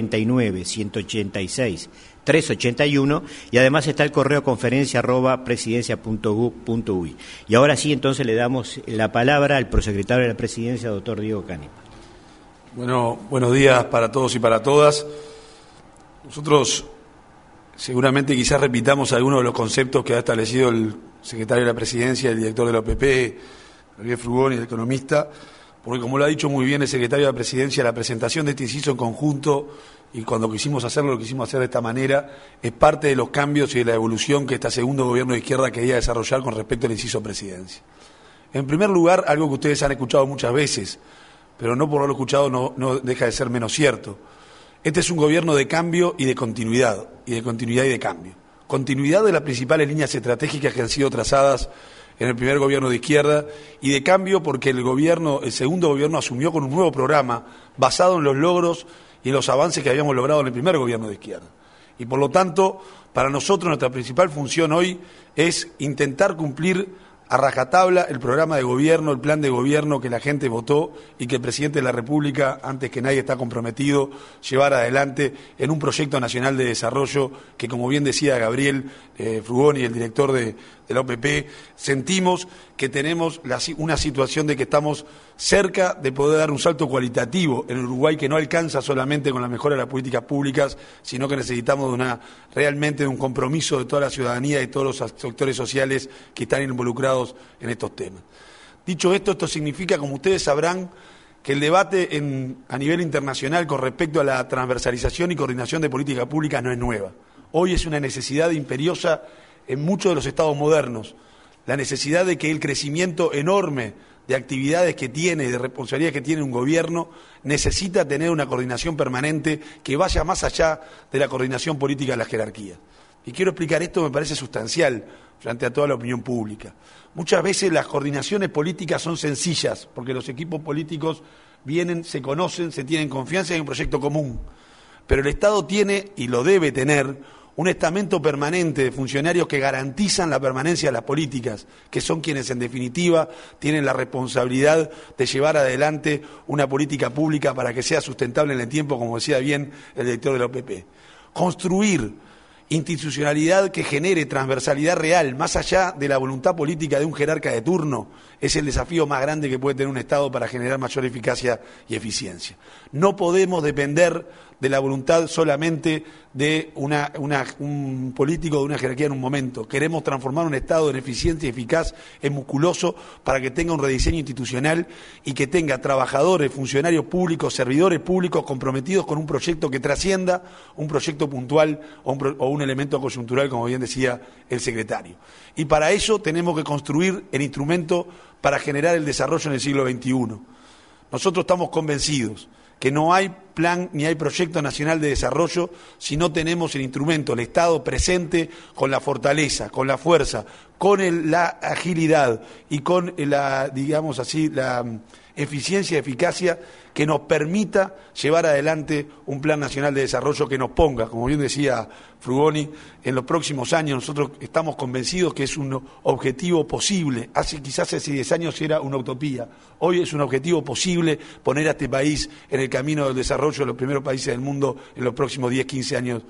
099-186-381, y además está el correo conferencia@presidencia.gov.uy. Y ahora sí, entonces le damos la palabra al prosecretario de la Presidencia, doctor Diego Canepa. Bueno, buenos días para todos y para todas. Nosotros seguramente quizás repitamos algunos de los conceptos que ha establecido el secretario de la Presidencia, el director de la OPP, Javier Frugoni, el economista, porque como lo ha dicho muy bien el secretario de la Presidencia, la presentación de este inciso en conjunto, y cuando quisimos hacerlo, lo quisimos hacer de esta manera, es parte de los cambios y de la evolución que este segundo gobierno de izquierda quería desarrollar con respecto al inciso Presidencia. En primer lugar, algo que ustedes han escuchado muchas veces, pero no por haberlo escuchado no deja de ser menos cierto. Este es un gobierno de cambio y de continuidad, y de cambio. Continuidad de las principales líneas estratégicas que han sido trazadas en el primer gobierno de izquierda, y de cambio porque el segundo gobierno asumió con un nuevo programa basado en los logros y en los avances que habíamos logrado en el primer gobierno de izquierda. Y por lo tanto, para nosotros nuestra principal función hoy es intentar cumplir a rajatabla el programa de gobierno, el plan de gobierno que la gente votó y que el presidente de la República, antes que nadie está comprometido, llevar adelante en un proyecto nacional de desarrollo que, como bien decía Gabriel Frugoni, el director de la OPP, sentimos que tenemos una situación de que estamos cerca de poder dar un salto cualitativo en Uruguay que no alcanza solamente con la mejora de las políticas públicas, sino que necesitamos realmente de un compromiso de toda la ciudadanía y todos los sectores sociales que están involucrados en estos temas. Dicho esto significa, como ustedes sabrán, que el debate a nivel internacional con respecto a la transversalización y coordinación de políticas públicas no es nueva. Hoy es una necesidad imperiosa en muchos de los estados modernos, la necesidad de que el crecimiento enorme de actividades que tiene y de responsabilidades que tiene un gobierno necesita tener una coordinación permanente que vaya más allá de la coordinación política de la jerarquía. Y quiero explicar esto, me parece sustancial frente a toda la opinión pública. Muchas veces las coordinaciones políticas son sencillas, porque los equipos políticos vienen, se conocen, se tienen confianza y hay un proyecto común. Pero el Estado tiene, y lo debe tener, un estamento permanente de funcionarios que garantizan la permanencia de las políticas, que son quienes en definitiva tienen la responsabilidad de llevar adelante una política pública para que sea sustentable en el tiempo, como decía bien el director de la OPP. Construir institucionalidad que genere transversalidad real, más allá de la voluntad política de un jerarca de turno, es el desafío más grande que puede tener un Estado para generar mayor eficacia y eficiencia. No podemos depender de la voluntad solamente de un político de una jerarquía en un momento. Queremos transformar un Estado en eficiente y eficaz, en musculoso, para que tenga un rediseño institucional y que tenga trabajadores, funcionarios públicos, servidores públicos comprometidos con un proyecto que trascienda un proyecto puntual o un elemento coyuntural, como bien decía el secretario. Y para ello tenemos que construir el instrumento para generar el desarrollo en el siglo XXI. Nosotros estamos convencidos que no hay plan ni hay proyecto nacional de desarrollo si no tenemos el instrumento, el Estado presente con la fortaleza, con la fuerza, con la agilidad y con la eficiencia y eficacia que nos permita llevar adelante un plan nacional de desarrollo que nos ponga, como bien decía Frugoni, en los próximos años. Nosotros estamos convencidos que es un objetivo posible. Quizás hace 10 años era una utopía. Hoy es un objetivo posible poner a este país en el camino del desarrollo de los primeros países del mundo en los próximos 10, 15 años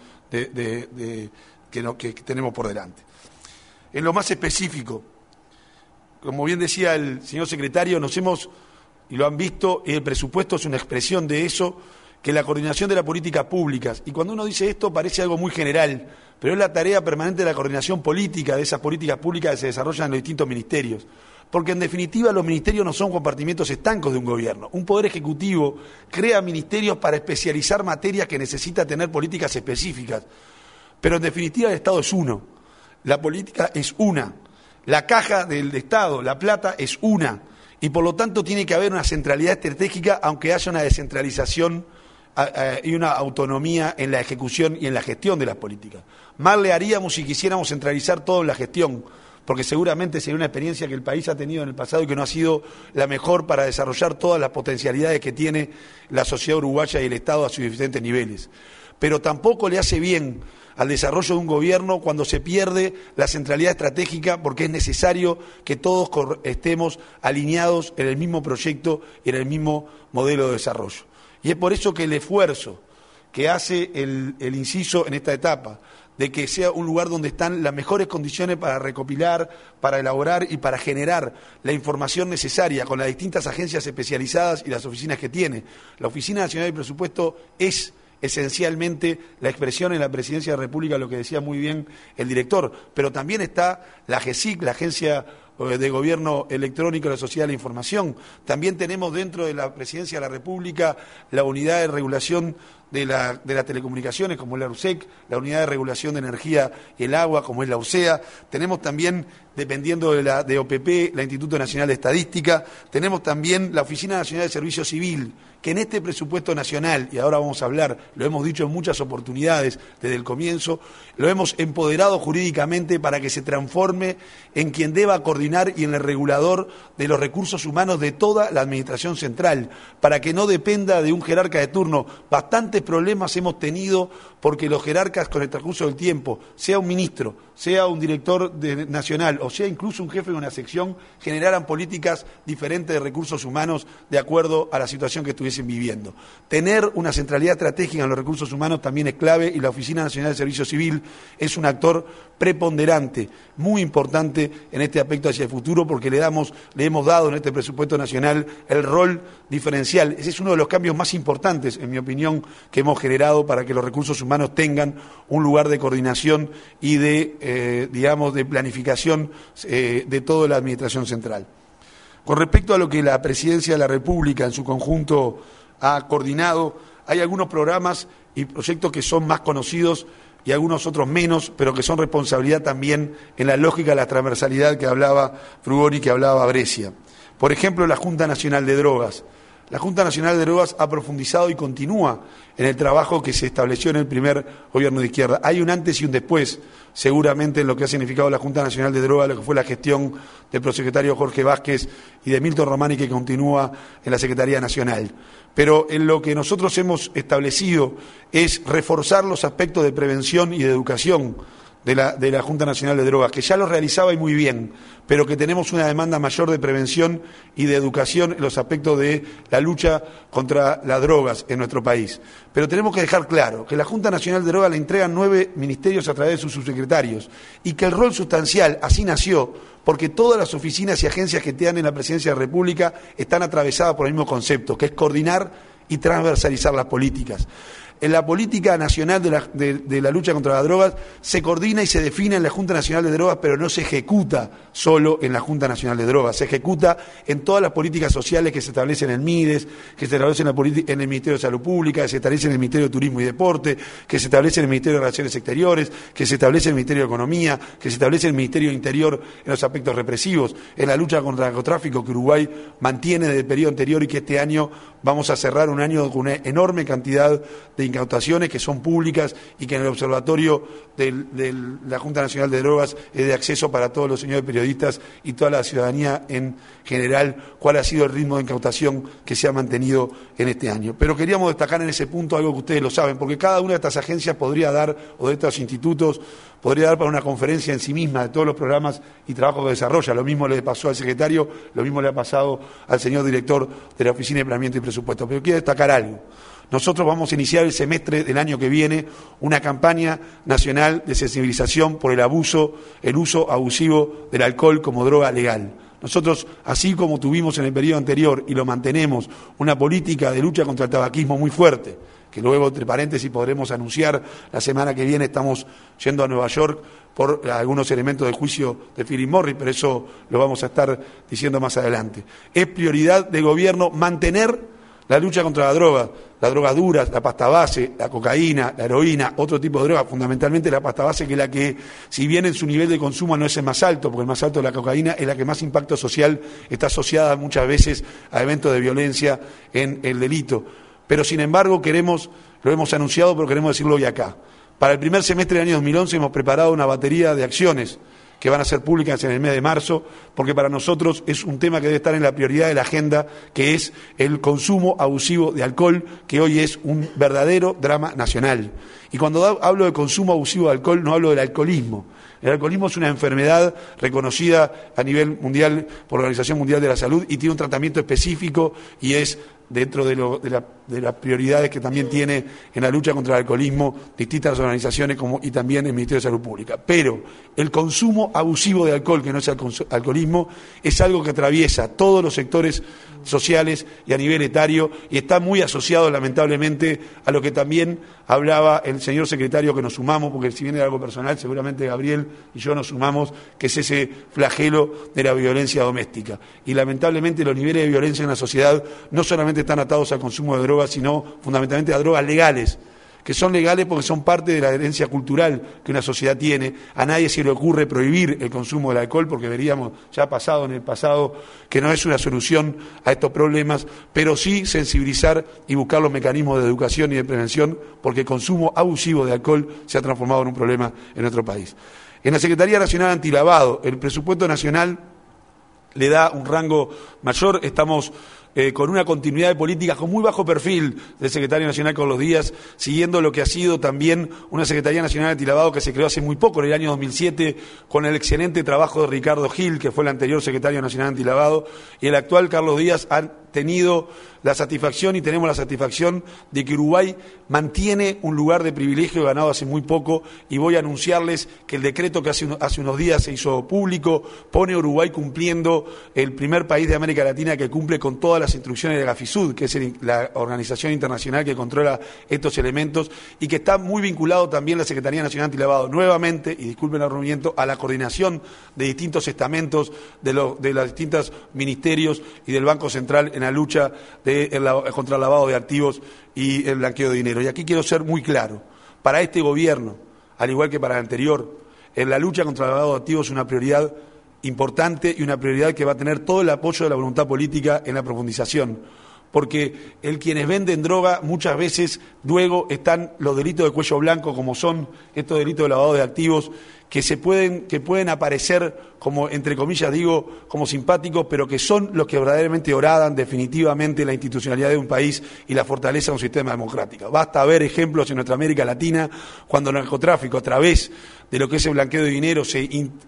que tenemos por delante. En lo más específico, como bien decía el señor secretario, y lo han visto, y el presupuesto es una expresión de eso, que la coordinación de las políticas públicas, y cuando uno dice esto parece algo muy general, pero es la tarea permanente de la coordinación política de esas políticas públicas que se desarrollan en los distintos ministerios, porque en definitiva los ministerios no son compartimentos estancos de un gobierno. Un poder ejecutivo crea ministerios para especializar materias que necesita tener políticas específicas, pero en definitiva el Estado es uno, la política es una, la caja del Estado, la plata es una, y por lo tanto tiene que haber una centralidad estratégica, aunque haya una descentralización y una autonomía en la ejecución y en la gestión de las políticas. Mal le haríamos si quisiéramos centralizar todo en la gestión, porque seguramente sería una experiencia que el país ha tenido en el pasado y que no ha sido la mejor para desarrollar todas las potencialidades que tiene la sociedad uruguaya y el Estado a sus diferentes niveles. Pero tampoco le hace bien al desarrollo de un gobierno cuando se pierde la centralidad estratégica, porque es necesario que todos estemos alineados en el mismo proyecto y en el mismo modelo de desarrollo. Y es por eso que el esfuerzo que hace el inciso en esta etapa, de que sea un lugar donde están las mejores condiciones para recopilar, para elaborar y para generar la información necesaria con las distintas agencias especializadas y las oficinas que tiene. La Oficina Nacional del Presupuesto es esencialmente la expresión en la Presidencia de la República, lo que decía muy bien el director, pero también está la AGESIC, la Agencia de Gobierno Electrónico de la Sociedad de la Información. También tenemos dentro de la Presidencia de la República la Unidad de Regulación de las Telecomunicaciones, como es la URSEC, la Unidad de Regulación de Energía y el Agua, como es la UCEA. Tenemos también dependiendo de OPP, la Instituto Nacional de Estadística. Tenemos también la Oficina Nacional de Servicio Civil, que en este presupuesto nacional, y ahora vamos a hablar, lo hemos dicho en muchas oportunidades desde el comienzo, lo hemos empoderado jurídicamente para que se transforme en quien deba coordinar y en el regulador de los recursos humanos de toda la administración central, para que no dependa de un jerarca de turno. Bastantes problemas hemos tenido porque los jerarcas con el transcurso del tiempo, sea un ministro, sea un director nacional o sea incluso un jefe de una sección, generaran políticas diferentes de recursos humanos de acuerdo a la situación que estuviesen viviendo. Tener una centralidad estratégica en los recursos humanos también es clave, y la Oficina Nacional de Servicio Civil es un actor preponderante, muy importante en este aspecto hacia el futuro, porque le hemos dado en este presupuesto nacional el rol diferencial. Ese es uno de los cambios más importantes, en mi opinión, que hemos generado para que los recursos humanos tengan un lugar de coordinación y de planificación de toda la administración central. Con respecto a lo que la Presidencia de la República en su conjunto ha coordinado, hay algunos programas y proyectos que son más conocidos y algunos otros menos, pero que son responsabilidad también en la lógica de la transversalidad que hablaba Frugoni, que hablaba Brescia. Por ejemplo, la Junta Nacional de Drogas. La Junta Nacional de Drogas ha profundizado y continúa en el trabajo que se estableció en el primer gobierno de izquierda. Hay un antes y un después, seguramente, en lo que ha significado la Junta Nacional de Drogas, lo que fue la gestión del prosecretario Jorge Vázquez y de Milton Romani, que continúa en la Secretaría Nacional. Pero en lo que nosotros hemos establecido es reforzar los aspectos de prevención y de educación de la Junta Nacional de Drogas, que ya lo realizaba y muy bien, pero que tenemos una demanda mayor de prevención y de educación en los aspectos de la lucha contra las drogas en nuestro país. Pero tenemos que dejar claro que la Junta Nacional de Drogas le entregan 9 ministerios a través de sus subsecretarios, y que el rol sustancial así nació porque todas las oficinas y agencias que tienen en la Presidencia de la República están atravesadas por el mismo concepto, que es coordinar y transversalizar las políticas. En la política nacional de la lucha contra las drogas se coordina y se define en la Junta Nacional de Drogas, pero no se ejecuta solo en la Junta Nacional de Drogas, se ejecuta en todas las políticas sociales que se establecen en el MIDES, que se establecen en el Ministerio de Salud Pública, que se establecen en el Ministerio de Turismo y Deporte, que se establecen en el Ministerio de Relaciones Exteriores, que se establece en el Ministerio de Economía, que se establece en el Ministerio de Interior en los aspectos represivos, en la lucha contra el narcotráfico que Uruguay mantiene desde el periodo anterior y que este año vamos a cerrar un año con una enorme cantidad de incautaciones que son públicas y que en el observatorio de la Junta Nacional de Drogas es de acceso para todos los señores periodistas y toda la ciudadanía en general cuál ha sido el ritmo de incautación que se ha mantenido en este año. Pero queríamos destacar en ese punto algo que ustedes lo saben, porque cada una de estas agencias podría dar, o de estos institutos, podría dar para una conferencia en sí misma de todos los programas y trabajos que desarrolla. Lo mismo le pasó al secretario, lo mismo le ha pasado al señor director de la Oficina de Planeamiento y Presupuesto. Pero quiero destacar algo. Nosotros vamos a iniciar el semestre del año que viene una campaña nacional de sensibilización por el uso abusivo del alcohol como droga legal. Nosotros, así como tuvimos en el periodo anterior y lo mantenemos, una política de lucha contra el tabaquismo muy fuerte, que luego, entre paréntesis, podremos anunciar la semana que viene. Estamos yendo a Nueva York por algunos elementos del juicio de Philip Morris, pero eso lo vamos a estar diciendo más adelante. Es prioridad del gobierno mantener la lucha contra las drogas duras, la pasta base, la cocaína, la heroína, otro tipo de drogas, fundamentalmente la pasta base, que es la que, si bien en su nivel de consumo no es el más alto, porque el más alto de la cocaína es la que más impacto social está asociada muchas veces a eventos de violencia en el delito. Pero sin embargo lo hemos anunciado, pero queremos decirlo hoy acá. Para el primer semestre del año 2011 hemos preparado una batería de acciones que van a ser públicas en el mes de marzo, porque para nosotros es un tema que debe estar en la prioridad de la agenda, que es el consumo abusivo de alcohol, que hoy es un verdadero drama nacional. Y cuando hablo de consumo abusivo de alcohol, no hablo del alcoholismo. El alcoholismo es una enfermedad reconocida a nivel mundial por la Organización Mundial de la Salud y tiene un tratamiento específico y es dentro de las prioridades que también tiene en la lucha contra el alcoholismo distintas organizaciones y también el Ministerio de Salud Pública. Pero el consumo abusivo de alcohol, que no es alcoholismo, es algo que atraviesa todos los sectores sociales y a nivel etario y está muy asociado lamentablemente a lo que también hablaba el señor secretario, que nos sumamos, porque si viene de algo personal, seguramente Gabriel y yo nos sumamos, que es ese flagelo de la violencia doméstica. Y lamentablemente los niveles de violencia en la sociedad no solamente están atados al consumo de drogas, sino fundamentalmente a drogas legales, que son legales porque son parte de la herencia cultural que una sociedad tiene. A nadie se le ocurre prohibir el consumo del alcohol porque veríamos, ya ha pasado en el pasado, que no es una solución a estos problemas, pero sí sensibilizar y buscar los mecanismos de educación y de prevención, porque el consumo abusivo de alcohol se ha transformado en un problema en nuestro país. En la Secretaría Nacional Antilavado, el presupuesto nacional le da un rango mayor. Estamos con una continuidad de políticas con muy bajo perfil del secretario nacional Carlos Díaz, siguiendo lo que ha sido también una Secretaría Nacional Antilavado que se creó hace muy poco, en el año 2007, con el excelente trabajo de Ricardo Gil, que fue el anterior secretario nacional Antilavado, y el actual Carlos Díaz han tenido la satisfacción y tenemos la satisfacción de que Uruguay mantiene un lugar de privilegio ganado hace muy poco, y voy a anunciarles que el decreto que hace unos días se hizo público pone a Uruguay cumpliendo el primer país de América Latina que cumple con todas las instrucciones de la FISUD, que es la organización internacional que controla estos elementos, y que está muy vinculado también la Secretaría Nacional Antilavado, nuevamente, y disculpen el argumento, a la coordinación de distintos estamentos de los distintos ministerios y del Banco Central en la lucha contra el lavado de activos y el blanqueo de dinero. Y aquí quiero ser muy claro, para este gobierno, al igual que para el anterior, en la lucha contra el lavado de activos es una prioridad importante y una prioridad que va a tener todo el apoyo de la voluntad política en la profundización, porque quienes venden droga muchas veces luego están los delitos de cuello blanco, como son estos delitos de lavado de activos, que pueden aparecer como, entre comillas digo, como simpáticos, pero que son los que verdaderamente horadan definitivamente la institucionalidad de un país y la fortaleza de un sistema democrático. Basta ver ejemplos en nuestra América Latina cuando el narcotráfico, a través de lo que es el blanqueo de dinero, se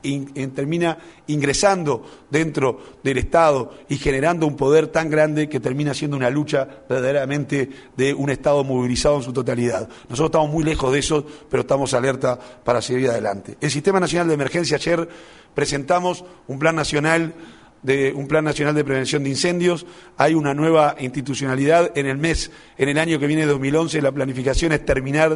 termina ingresando dentro del Estado y generando un poder tan grande que termina siendo una lucha verdaderamente de un Estado movilizado en su totalidad. Nosotros estamos muy lejos de eso, pero estamos alerta para seguir adelante. El Sistema Nacional de Emergencia, ayer presentamos un plan nacional de prevención de incendios. Hay una nueva institucionalidad en el año que viene, 2011, la planificación es terminar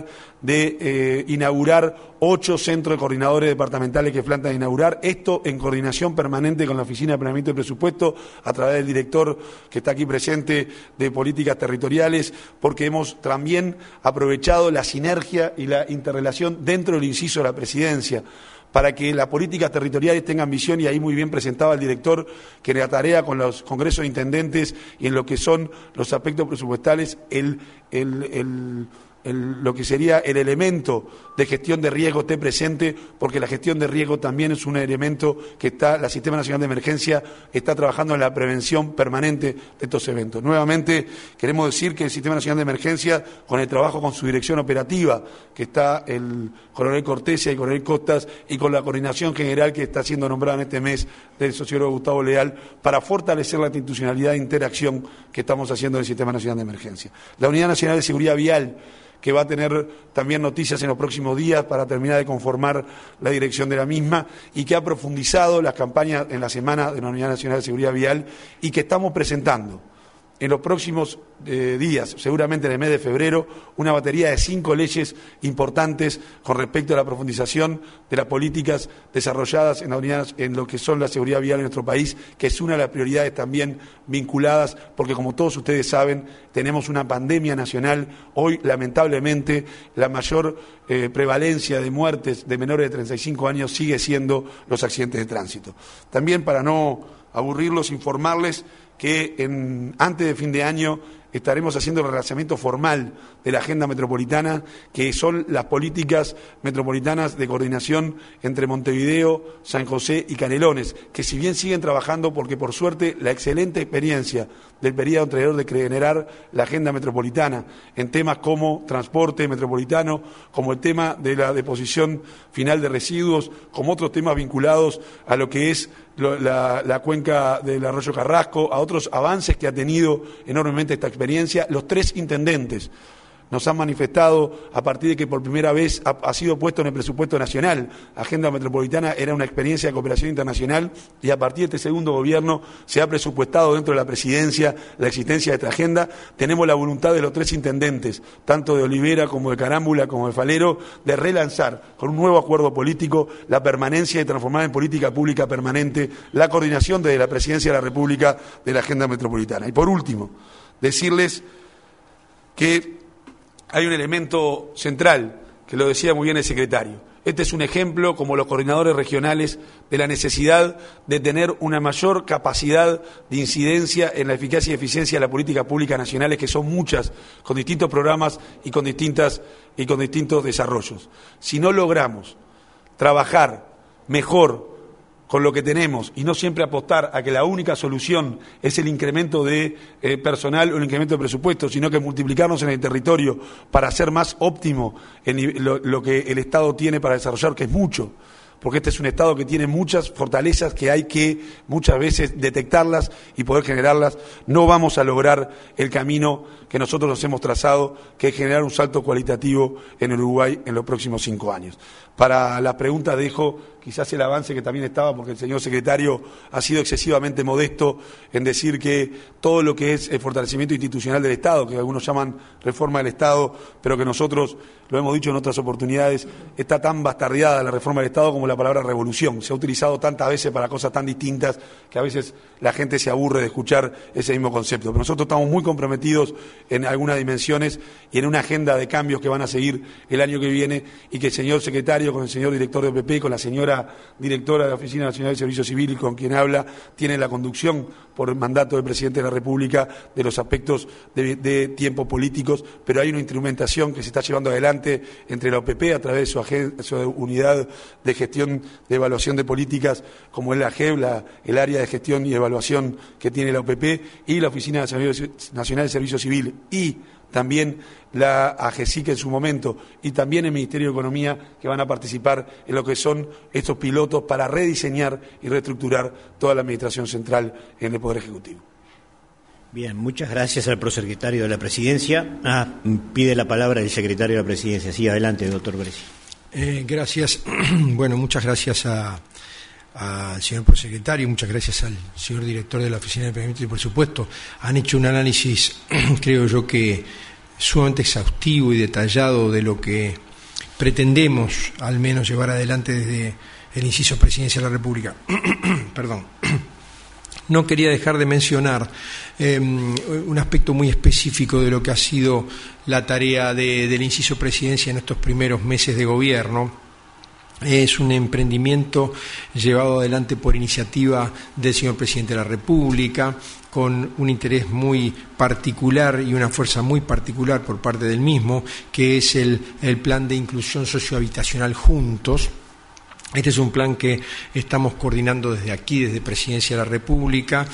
de inaugurar 8 centros de coordinadores departamentales que faltan inaugurar, esto en coordinación permanente con la Oficina de Planeamiento y Presupuesto, a través del director que está aquí presente de Políticas Territoriales, porque hemos también aprovechado la sinergia y la interrelación dentro del inciso de la Presidencia, para que las políticas territoriales tengan visión, y ahí muy bien presentaba el director que en la tarea con los congresos de intendentes y en lo que son los aspectos presupuestales, lo que sería el elemento de gestión de riesgo esté presente, porque la gestión de riesgo también es un elemento que la Sistema Nacional de Emergencia está trabajando en la prevención permanente de estos eventos. Nuevamente queremos decir que el Sistema Nacional de Emergencia, con el trabajo con su dirección operativa, que está el coronel Cortesia y el coronel Costas, y con la coordinación general que está siendo nombrada en este mes del sociólogo Gustavo Leal, para fortalecer la institucionalidad de interacción que estamos haciendo en el Sistema Nacional de Emergencia. La Unidad Nacional de Seguridad Vial, que va a tener también noticias en los próximos días para terminar de conformar la dirección de la misma, y que ha profundizado las campañas en la semana de la Unidad Nacional de Seguridad Vial, y que estamos presentando en los próximos días, seguramente en el mes de febrero, una batería de 5 leyes importantes con respecto a la profundización de las políticas desarrolladas en lo que son la seguridad vial en nuestro país, que es una de las prioridades también vinculadas, porque como todos ustedes saben, tenemos una pandemia nacional. Hoy, lamentablemente, la mayor prevalencia de muertes de menores de 35 años sigue siendo los accidentes de tránsito. También, para no aburrirlos, informarles que antes de fin de año estaremos haciendo el relanzamiento formal de la agenda metropolitana, que son las políticas metropolitanas de coordinación entre Montevideo, San José y Canelones, que si bien siguen trabajando, porque por suerte la excelente experiencia del periodo anterior de generar la agenda metropolitana en temas como transporte metropolitano, como el tema de la deposición final de residuos, como otros temas vinculados a lo que es la cuenca del Arroyo Carrasco, a otros avances que ha tenido enormemente esta experiencia. Los 3 intendentes nos han manifestado, a partir de que por primera vez ha sido puesto en el presupuesto nacional, Agenda Metropolitana era una experiencia de cooperación internacional, y a partir de este segundo gobierno se ha presupuestado dentro de la Presidencia la existencia de esta agenda. Tenemos la voluntad de los 3 intendentes, tanto de Olivera como de Carámbula como de Falero, de relanzar con un nuevo acuerdo político la permanencia y transformar en política pública permanente la coordinación desde la Presidencia de la República de la Agenda Metropolitana. Y por último, decirles que hay un elemento central, que lo decía muy bien el secretario. Este es un ejemplo, como los coordinadores regionales, de la necesidad de tener una mayor capacidad de incidencia en la eficacia y eficiencia de la política pública nacionales, que son muchas, con distintos programas y con distintos desarrollos. Si no logramos trabajar mejor con lo que tenemos y no siempre apostar a que la única solución es el incremento de personal o el incremento de presupuesto, sino que multiplicarnos en el territorio para hacer más óptimo lo que el Estado tiene para desarrollar, que es mucho, porque este es un Estado que tiene muchas fortalezas que hay que muchas veces detectarlas y poder generarlas. No vamos a lograr el camino que nosotros nos hemos trazado, que es generar un salto cualitativo en Uruguay en los próximos 5 años. Para las preguntas dejo quizás el avance que también estaba, porque el señor secretario ha sido excesivamente modesto en decir que todo lo que es el fortalecimiento institucional del Estado, que algunos llaman reforma del Estado, pero que nosotros, lo hemos dicho en otras oportunidades, está tan bastardeada la reforma del Estado como la palabra revolución. Se ha utilizado tantas veces para cosas tan distintas que a veces la gente se aburre de escuchar ese mismo concepto. Pero nosotros estamos muy comprometidos en algunas dimensiones y en una agenda de cambios que van a seguir el año que viene, y que el señor secretario, con el señor director de OPP, con la señora directora de la Oficina Nacional de Servicio Civil, y con quien habla, tiene la conducción por mandato del presidente de la República de los aspectos de tiempo políticos, pero hay una instrumentación que se está llevando adelante entre la OPP a través de su unidad de gestión de evaluación de políticas, como es la GEB, el área de gestión y evaluación que tiene la OPP, y la Oficina Nacional de Servicio Civil, y también la AGESIC en su momento, y también el Ministerio de Economía, que van a participar en lo que son estos pilotos para rediseñar y reestructurar toda la Administración Central en el Poder Ejecutivo. Bien, muchas gracias al prosecretario de la Presidencia. Pide la palabra el secretario de la Presidencia. Sí, adelante, doctor Bresci. Gracias. Bueno, muchas gracias al señor prosecretario, muchas gracias al señor director de la Oficina de Planeamiento y Presupuesto. Han hecho un análisis, creo yo, que sumamente exhaustivo y detallado de lo que pretendemos al menos llevar adelante desde el inciso Presidencia de la República. Perdón. No quería dejar de mencionar un aspecto muy específico de lo que ha sido la tarea del inciso Presidencia en estos primeros meses de gobierno. Es un emprendimiento llevado adelante por iniciativa del señor Presidente de la República, con un interés muy particular y una fuerza muy particular por parte del mismo, que es el plan de inclusión sociohabitacional Juntos. Este es un plan que estamos coordinando desde aquí, desde Presidencia de la República.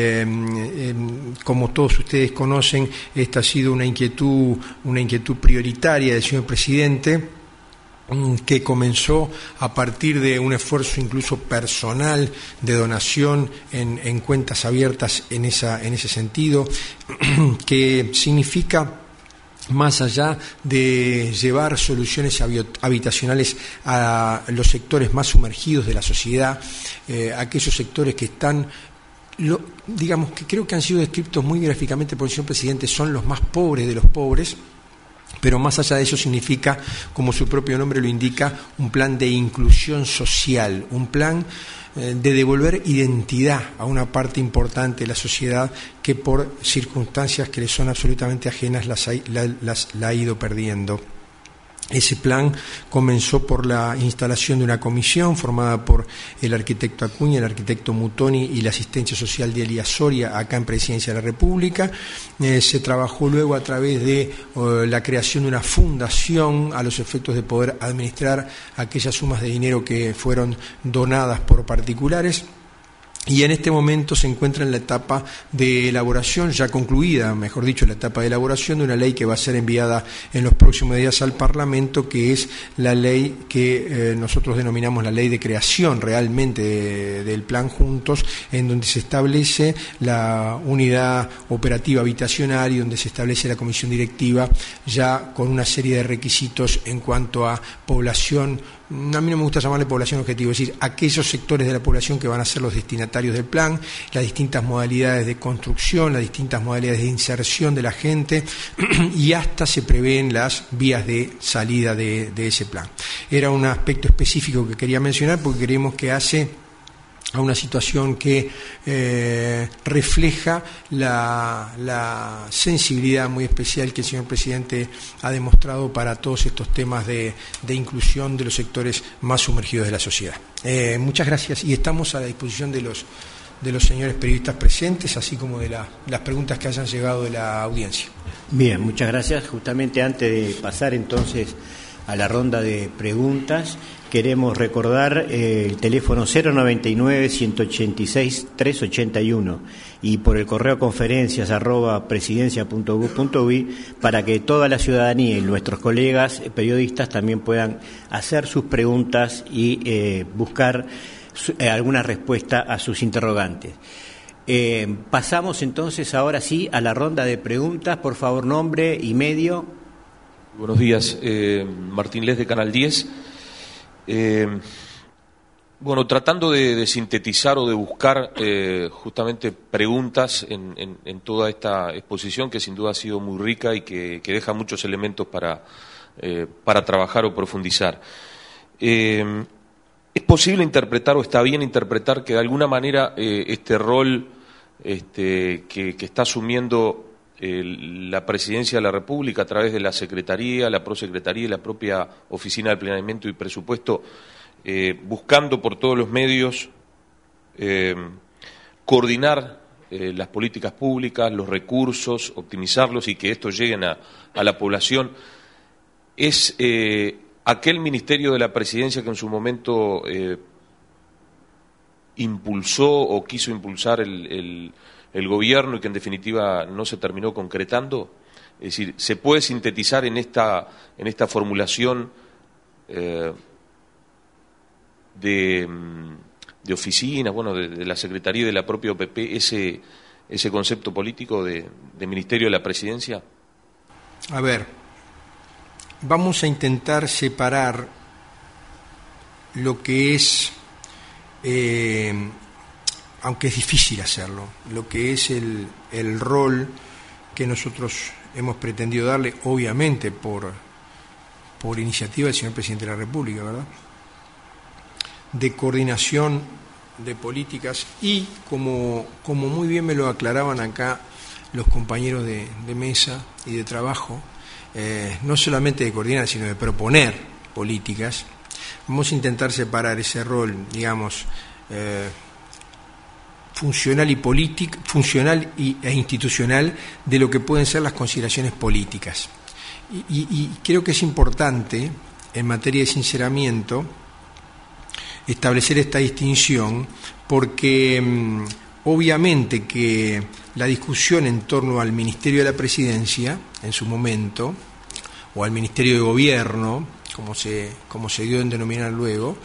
Como todos ustedes conocen, esta ha sido una inquietud prioritaria del señor Presidente, que comenzó a partir de un esfuerzo incluso personal de donación en cuentas abiertas en ese sentido, que significa, más allá de llevar soluciones habitacionales a los sectores más sumergidos de la sociedad, aquellos sectores que están, digamos, que creo que han sido descritos muy gráficamente por el señor Presidente, son los más pobres de los pobres. Pero más allá de eso significa, como su propio nombre lo indica, un plan de inclusión social, un plan de devolver identidad a una parte importante de la sociedad que por circunstancias que le son absolutamente ajenas la ha ido perdiendo. Ese plan comenzó por la instalación de una comisión formada por el arquitecto Acuña, el arquitecto Mutoni y la asistencia social de Elías Soria, acá en Presidencia de la República. Se trabajó luego a través de la creación de una fundación a los efectos de poder administrar aquellas sumas de dinero que fueron donadas por particulares. Y en este momento se encuentra en la etapa de elaboración, ya concluida, mejor dicho, la etapa de elaboración de una ley que va a ser enviada en los próximos días al Parlamento, que es la ley que nosotros denominamos la ley de creación realmente del Plan Juntos, en donde se establece la unidad operativa habitacional y donde se establece la comisión directiva, ya con una serie de requisitos en cuanto a población. A mí no me gusta llamarle población objetivo, es decir, aquellos sectores de la población que van a ser los destinatarios del plan, las distintas modalidades de construcción, las distintas modalidades de inserción de la gente y hasta se prevén las vías de salida de ese plan. Era un aspecto específico que quería mencionar porque creemos que hace a una situación que refleja la sensibilidad muy especial que el señor presidente ha demostrado para todos estos temas de inclusión de los sectores más sumergidos de la sociedad. Muchas gracias y estamos a la disposición de los señores periodistas presentes, así como de las preguntas que hayan llegado de la audiencia. Bien, muchas gracias. Justamente antes de pasar entonces a la ronda de preguntas, queremos recordar el teléfono 099-186-381 y por el correo conferencias@presidencia.gov.uy para que toda la ciudadanía y nuestros colegas periodistas también puedan hacer sus preguntas y buscar alguna respuesta a sus interrogantes. Pasamos entonces ahora sí a la ronda de preguntas. Por favor, nombre y medio. Buenos días, Martín Les de Canal 10. Bueno, tratando de sintetizar o de buscar justamente preguntas en toda esta exposición que sin duda ha sido muy rica y que deja muchos elementos para trabajar o profundizar. ¿Es posible interpretar o está bien interpretar que de alguna manera este rol que está asumiendo la Presidencia de la República a través de la Secretaría, la Prosecretaría y la propia Oficina de Planeamiento y Presupuesto, buscando por todos los medios coordinar las políticas públicas, los recursos, optimizarlos y que estos lleguen a la población, es aquel Ministerio de la Presidencia que en su momento impulsó o quiso impulsar el gobierno y que en definitiva no se terminó concretando? Es decir, ¿se puede sintetizar en esta formulación de oficinas, bueno, de la Secretaría y de la propia OPP ese concepto político de Ministerio de la Presidencia? A ver, vamos a intentar separar lo que es, aunque es difícil hacerlo, lo que es el rol que nosotros hemos pretendido darle, obviamente por iniciativa del señor Presidente de la República, ¿verdad?, de coordinación de políticas y, como muy bien me lo aclaraban acá los compañeros de mesa y de trabajo, no solamente de coordinar, sino de proponer políticas. Vamos a intentar separar ese rol, digamos, funcional e institucional de lo que pueden ser las consideraciones políticas. Y creo que es importante, en materia de sinceramiento, establecer esta distinción, porque obviamente que la discusión en torno al Ministerio de la Presidencia, en su momento, o al Ministerio de Gobierno, como se dio en denominar luego,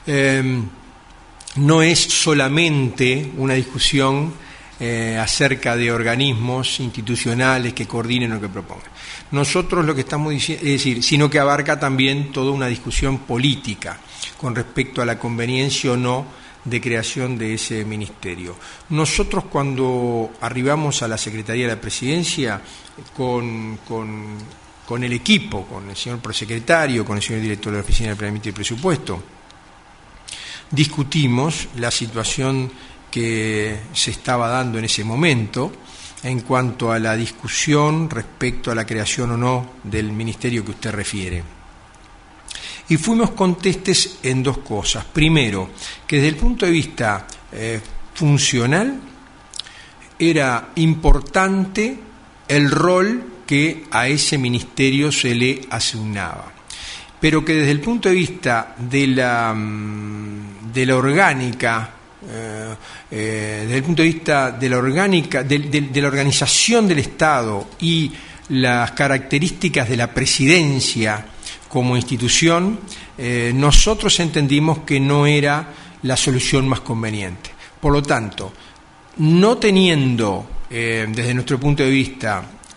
no es solamente una discusión acerca de organismos institucionales que coordinen o que propongan. Nosotros lo que estamos diciendo, es decir, sino que abarca también toda una discusión política con respecto a la conveniencia o no de creación de ese ministerio. Nosotros, cuando arribamos a la Secretaría de la Presidencia con el equipo, con el señor prosecretario, con el señor director de la Oficina de Planeamiento y Presupuesto, discutimos la situación que se estaba dando en ese momento en cuanto a la discusión respecto a la creación o no del ministerio que usted refiere. Y fuimos contestes en dos cosas. Primero, que desde el punto de vista funcional era importante el rol que a ese ministerio se le asignaba, pero que desde el punto de vista de la orgánica, desde el punto de vista de la orgánica, de la organización del Estado y las características de la presidencia como institución, nosotros entendimos que no era la solución más conveniente. Por lo tanto, no teniendo, desde nuestro punto de vista,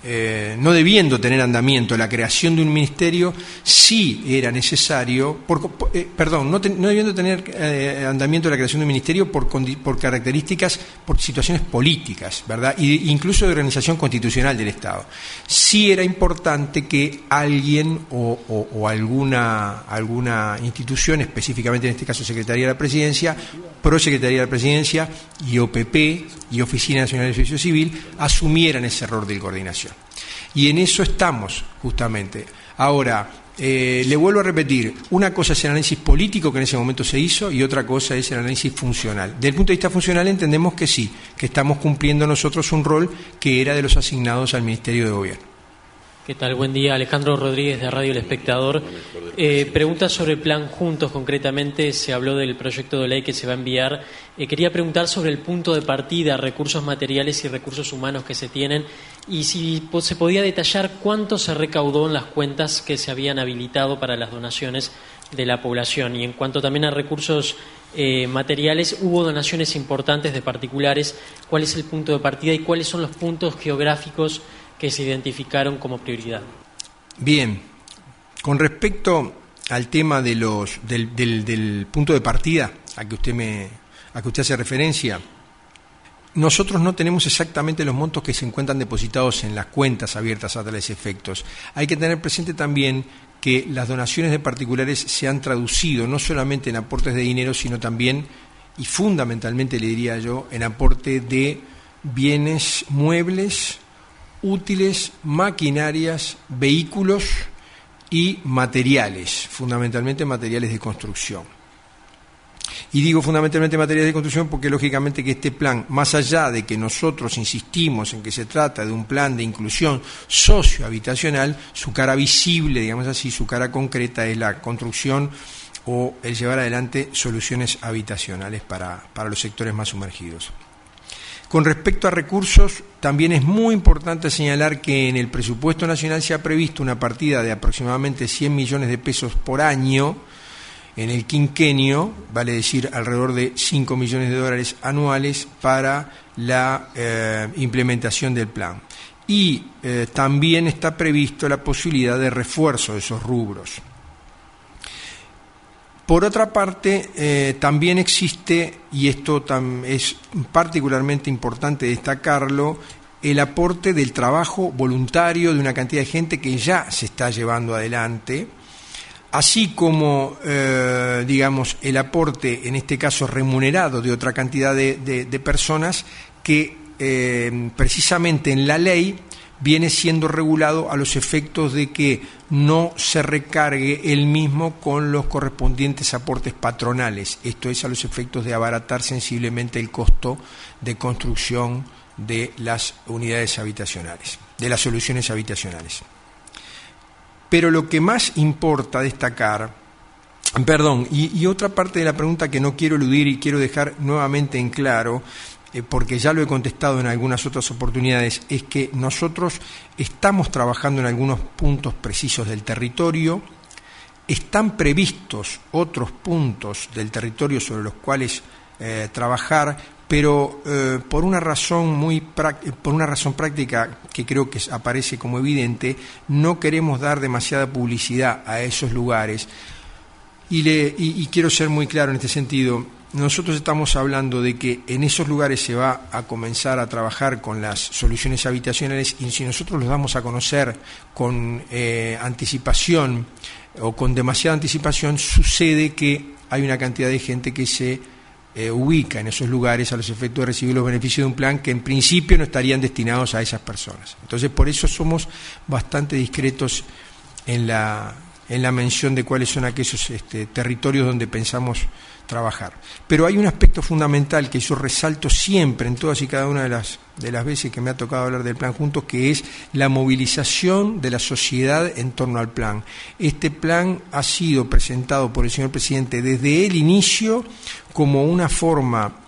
no debiendo tener andamiento la creación de un ministerio, sí era necesario, no debiendo tener andamiento la creación de un ministerio por características, por situaciones políticas, ¿verdad? E incluso de organización constitucional del Estado. Sí era importante que alguien o alguna institución, específicamente en este caso Secretaría de la Presidencia, Prosecretaría de la Presidencia y OPP y Oficina Nacional de Servicio Civil asumieran ese rol de coordinación. Y en eso estamos, justamente. Ahora, le vuelvo a repetir, una cosa es el análisis político que en ese momento se hizo y otra cosa es el análisis funcional. Desde el punto de vista funcional entendemos que sí, que estamos cumpliendo nosotros un rol que era de los asignados al Ministerio de Gobierno. ¿Qué tal? Buen día. Alejandro Rodríguez de Radio El Espectador. Pregunta sobre el plan Juntos, concretamente se habló del proyecto de ley que se va a enviar. Quería preguntar sobre el punto de partida, recursos materiales y recursos humanos que se tienen y si se podía detallar cuánto se recaudó en las cuentas que se habían habilitado para las donaciones de la población. Y en cuanto también a recursos materiales, hubo donaciones importantes de particulares. ¿Cuál es el punto de partida y cuáles son los puntos geográficos que se identificaron como prioridad? Bien, con respecto al tema de del punto de partida a que usted hace referencia, nosotros no tenemos exactamente los montos que se encuentran depositados en las cuentas abiertas a tales efectos. Hay que tener presente también que las donaciones de particulares se han traducido no solamente en aportes de dinero, sino también, y fundamentalmente le diría yo, en aporte de bienes muebles, útiles, maquinarias, vehículos y materiales, fundamentalmente materiales de construcción. Y digo fundamentalmente materiales de construcción porque lógicamente que este plan, más allá de que nosotros insistimos en que se trata de un plan de inclusión sociohabitacional, su cara visible, digamos así, su cara concreta es la construcción o el llevar adelante soluciones habitacionales para los sectores más sumergidos. Con respecto a recursos, también es muy importante señalar que en el presupuesto nacional se ha previsto una partida de aproximadamente 100 millones de pesos por año en el quinquenio, vale decir alrededor de 5 millones de dólares anuales para la implementación del plan. Y también está previsto la posibilidad de refuerzo de esos rubros. Por otra parte, también existe, y esto es particularmente importante destacarlo, el aporte del trabajo voluntario de una cantidad de gente que ya se está llevando adelante, así como, digamos, el aporte, en este caso remunerado, de otra cantidad de personas que precisamente en la ley viene siendo regulado a los efectos de que no se recargue el mismo con los correspondientes aportes patronales. Esto es a los efectos de abaratar sensiblemente el costo de construcción de las unidades habitacionales, de las soluciones habitacionales. Pero lo que más importa destacar, y otra parte de la pregunta que no quiero eludir y quiero dejar nuevamente en claro, porque ya lo he contestado en algunas otras oportunidades, es que nosotros estamos trabajando en algunos puntos precisos del territorio, están previstos otros puntos del territorio sobre los cuales trabajar, pero por una razón práctica que creo que aparece como evidente, no queremos dar demasiada publicidad a esos lugares y quiero ser muy claro en este sentido. Nosotros estamos hablando de que en esos lugares se va a comenzar a trabajar con las soluciones habitacionales y si nosotros los damos a conocer con anticipación o con demasiada anticipación, sucede que hay una cantidad de gente que se ubica en esos lugares a los efectos de recibir los beneficios de un plan que en principio no estarían destinados a esas personas. Entonces, por eso somos bastante discretos en la mención de cuáles son aquellos territorios donde pensamos trabajar. Pero hay un aspecto fundamental que yo resalto siempre en todas y cada una de las veces que me ha tocado hablar del plan Juntos, que es la movilización de la sociedad en torno al plan. Este plan ha sido presentado por el señor presidente desde el inicio como una forma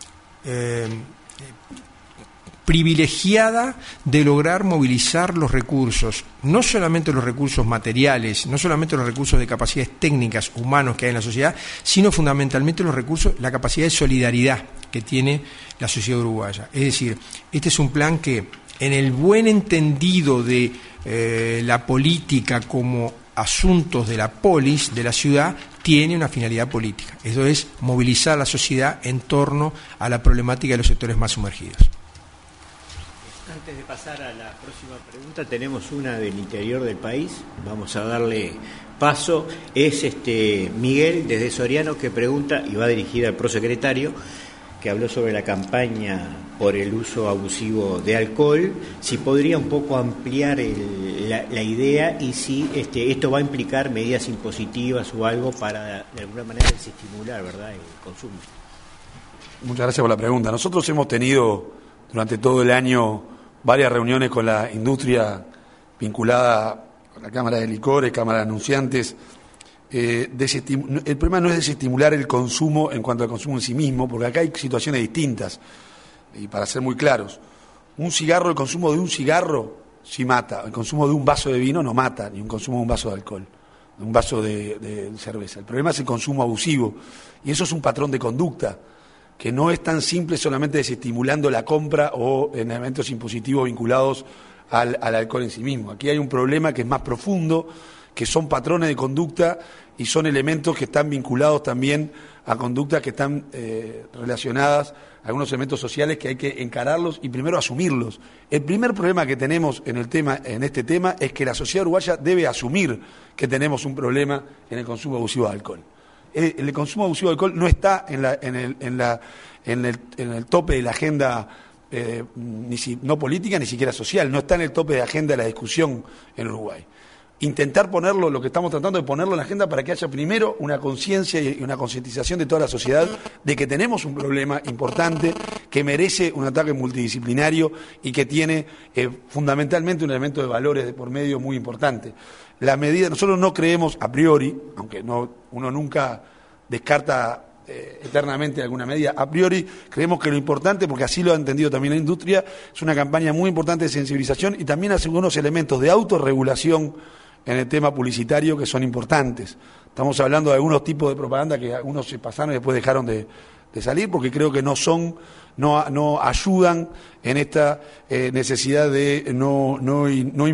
privilegiada de lograr movilizar los recursos, no solamente los recursos materiales, no solamente los recursos de capacidades técnicas, humanos que hay en la sociedad, sino fundamentalmente los recursos, la capacidad de solidaridad que tiene la sociedad uruguaya. Es decir, este es un plan que en el buen entendido de la política como asuntos de la polis, de la ciudad, tiene una finalidad política. Eso es movilizar a la sociedad en torno a la problemática de los sectores más sumergidos. Antes de pasar a la próxima pregunta, tenemos una del interior del país. Vamos a darle paso. Es Miguel, desde Soriano, que pregunta, y va dirigida al prosecretario, que habló sobre la campaña por el uso abusivo de alcohol, si podría un poco ampliar la idea y si esto va a implicar medidas impositivas o algo para, de alguna manera, desestimular, ¿verdad?, el consumo. Muchas gracias por la pregunta. Nosotros hemos tenido durante todo el año varias reuniones con la industria vinculada con la Cámara de Licores, Cámara de Anunciantes. El problema no es desestimular el consumo en cuanto al consumo en sí mismo, porque acá hay situaciones distintas. Y para ser muy claros, el consumo de un cigarro sí mata, el consumo de un vaso de vino no mata, ni un consumo de un vaso de alcohol, de un vaso de cerveza. El problema es el consumo abusivo, y eso es un patrón de conducta, que no es tan simple solamente desestimulando la compra o en elementos impositivos vinculados al alcohol en sí mismo. Aquí hay un problema que es más profundo, que son patrones de conducta y son elementos que están vinculados también a conductas que están relacionadas a algunos elementos sociales que hay que encararlos y primero asumirlos. El primer problema que tenemos en este tema es que la sociedad uruguaya debe asumir que tenemos un problema en el consumo abusivo de alcohol. El consumo abusivo de alcohol no está en el tope de la agenda no política ni siquiera social, no está en el tope de agenda de la discusión en Uruguay. Intentar ponerlo, lo que estamos tratando de ponerlo en la agenda para que haya primero una conciencia y una concientización de toda la sociedad de que tenemos un problema importante que merece un ataque multidisciplinario y que tiene fundamentalmente un elemento de valores de por medio muy importante. Nosotros no creemos a priori, aunque uno nunca descarta eternamente alguna medida, a priori creemos que lo importante, porque así lo ha entendido también la industria, es una campaña muy importante de sensibilización y también hace unos elementos de autorregulación en el tema publicitario que son importantes. Estamos hablando de algunos tipos de propaganda que algunos se pasaron y después dejaron de salir porque creo que no ayudan en esta necesidad de no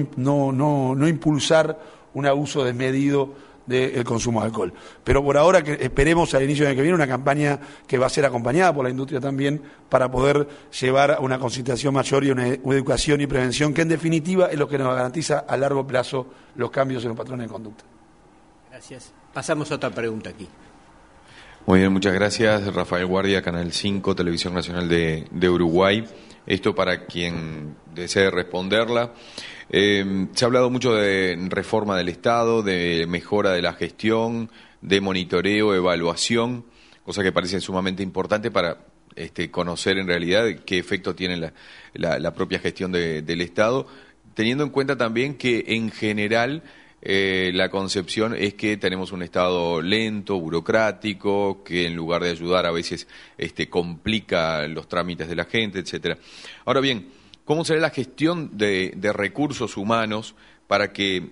impulsar un abuso desmedido del consumo de alcohol. Pero por ahora que esperemos al inicio del año que viene una campaña que va a ser acompañada por la industria también para poder llevar a una concientización mayor y una educación y prevención que en definitiva es lo que nos garantiza a largo plazo los cambios en los patrones de conducta. Gracias. Pasamos a otra pregunta aquí. Muy bien, muchas gracias. Rafael Guardia, Canal 5, Televisión Nacional de Uruguay. Esto para quien desee responderla. Se ha hablado mucho de reforma del Estado, de mejora de la gestión, de monitoreo, evaluación, cosa que parece sumamente importante para conocer en realidad qué efecto tiene la propia gestión del Estado, teniendo en cuenta también que en general la concepción es que tenemos un Estado lento, burocrático, que en lugar de ayudar a veces complica los trámites de la gente, etcétera. Ahora bien, ¿cómo será la gestión de recursos humanos para que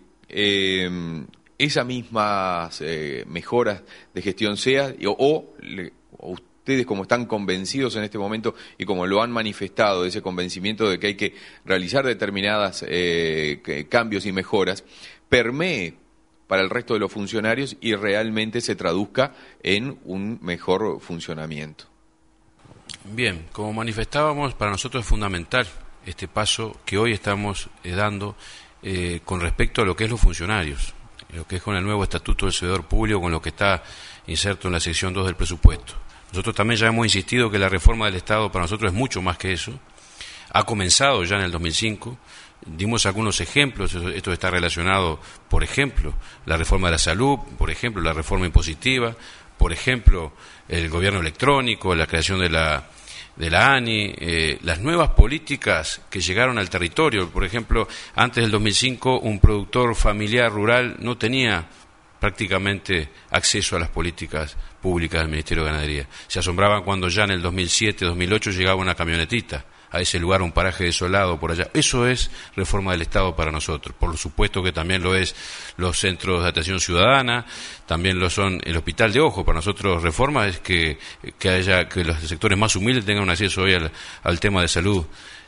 esas mismas mejoras de gestión sean, o ustedes como están convencidos en este momento y como lo han manifestado, de ese convencimiento de que hay que realizar determinadas cambios y mejoras, permee para el resto de los funcionarios y realmente se traduzca en un mejor funcionamiento? Bien, como manifestábamos, para nosotros es fundamental este paso que hoy estamos dando con respecto a lo que es los funcionarios, lo que es con el nuevo Estatuto del Servidor Público, con lo que está inserto en la sección 2 del presupuesto. Nosotros también ya hemos insistido que la reforma del Estado para nosotros es mucho más que eso. Ha comenzado ya en el 2005, dimos algunos ejemplos, esto está relacionado, por ejemplo, la reforma de la salud, por ejemplo, la reforma impositiva, por ejemplo, el gobierno electrónico, la creación de la ANI, las nuevas políticas que llegaron al territorio. Por ejemplo, antes del 2005 un productor familiar rural no tenía prácticamente acceso a las políticas públicas del Ministerio de Ganadería. Se asombraban cuando ya en el 2007, 2008 llegaba una camionetita a ese lugar, un paraje desolado por allá. Eso es reforma del Estado para nosotros. Por supuesto que también lo es los centros de atención ciudadana, también lo son el Hospital de Ojo. Para nosotros reforma es que los sectores más humildes tengan un acceso hoy al tema de salud